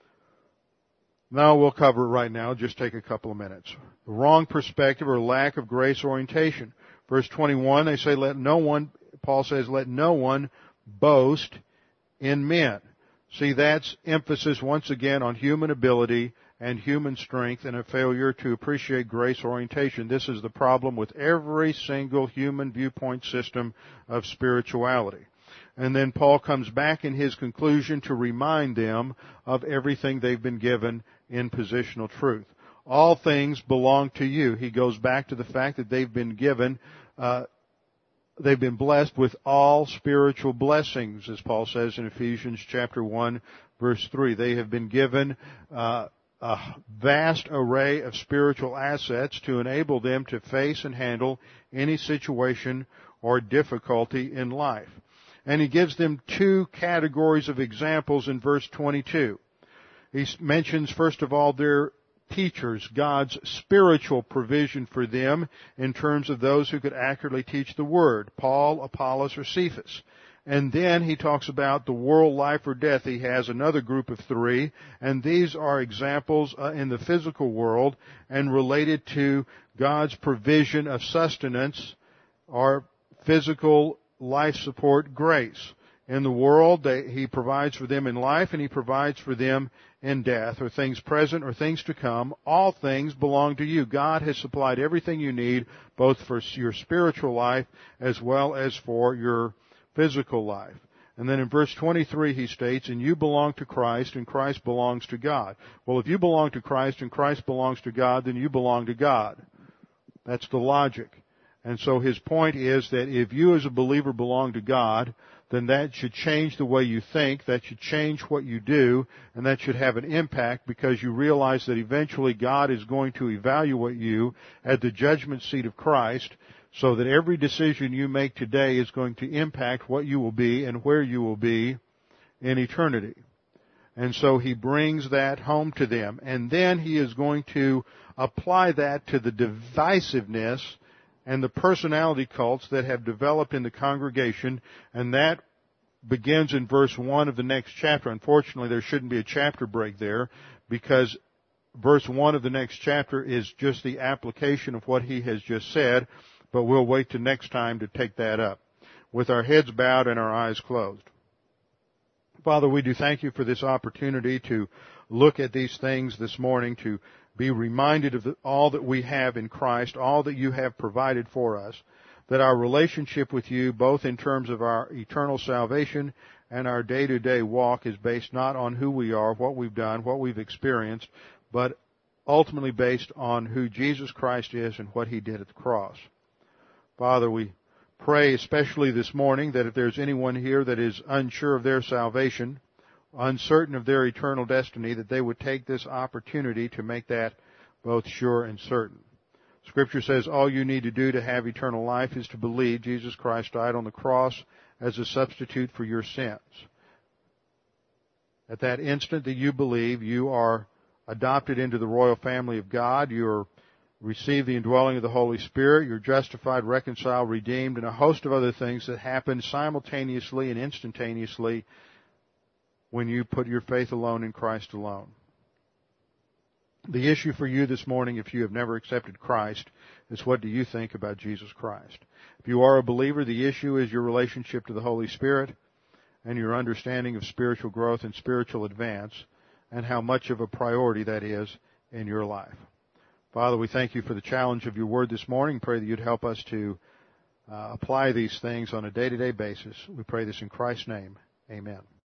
no, we'll cover it right now. Just take a couple of minutes. The wrong perspective or lack of grace orientation. Verse twenty-one, they say, let no one, Paul says, let no one boast in men. See, that's emphasis once again on human ability and human strength and a failure to appreciate grace orientation. This is the problem with every single human viewpoint system of spirituality. And then Paul comes back in his conclusion to remind them of everything they've been given in positional truth. All things belong to you. He goes back to the fact that they've been given, uh, they've been blessed with all spiritual blessings, as Paul says in Ephesians chapter one, verse three. They have been given uh, a vast array of spiritual assets to enable them to face and handle any situation or difficulty in life. And he gives them two categories of examples in verse twenty-two. He mentions, first of all, their teachers, God's spiritual provision for them in terms of those who could accurately teach the Word, Paul, Apollos, or Cephas. And then he talks about the world, life, or death. He has another group of three, and these are examples uh, in the physical world and related to God's provision of sustenance or physical life support grace. In the world, they, he provides for them in life, and he provides for them in death, or things present or things to come. All things belong to you. God has supplied everything you need, both for your spiritual life as well as for your physical life. And then in verse twenty-three he states, and you belong to Christ, and Christ belongs to God. Well, if you belong to Christ and Christ belongs to God, then you belong to God. That's the logic. And so his point is that if you as a believer belong to God, then that should change the way you think, that should change what you do, and that should have an impact because you realize that eventually God is going to evaluate you at the judgment seat of Christ, so that every decision you make today is going to impact what you will be and where you will be in eternity. And so he brings that home to them. And then he is going to apply that to the divisiveness and the personality cults that have developed in the congregation, and that begins in verse one of the next chapter. Unfortunately, there shouldn't be a chapter break there, because verse one of the next chapter is just the application of what he has just said, but we'll wait till next time to take that up, with our heads bowed and our eyes closed. Father, we do thank you for this opportunity to look at these things this morning, to be reminded of the, all that we have in Christ, all that you have provided for us, that our relationship with you, both in terms of our eternal salvation and our day-to-day walk, is based not on who we are, what we've done, what we've experienced, but ultimately based on who Jesus Christ is and what he did at the cross. Father, we pray especially this morning that if there's anyone here that is unsure of their salvation, uncertain of their eternal destiny, that they would take this opportunity to make that both sure and certain. Scripture says all you need to do to have eternal life is to believe Jesus Christ died on the cross as a substitute for your sins. At that instant that you believe, you are adopted into the royal family of God. You are receive the indwelling of the Holy Spirit. You're justified, reconciled, redeemed, and a host of other things that happen simultaneously and instantaneously when you put your faith alone in Christ alone. The issue for you this morning, if you have never accepted Christ, is what do you think about Jesus Christ? If you are a believer, the issue is your relationship to the Holy Spirit and your understanding of spiritual growth and spiritual advance, and how much of a priority that is in your life. Father, we thank you for the challenge of your word this morning. Pray that you'd help us to uh, apply these things on a day-to-day basis. We pray this in Christ's name. Amen.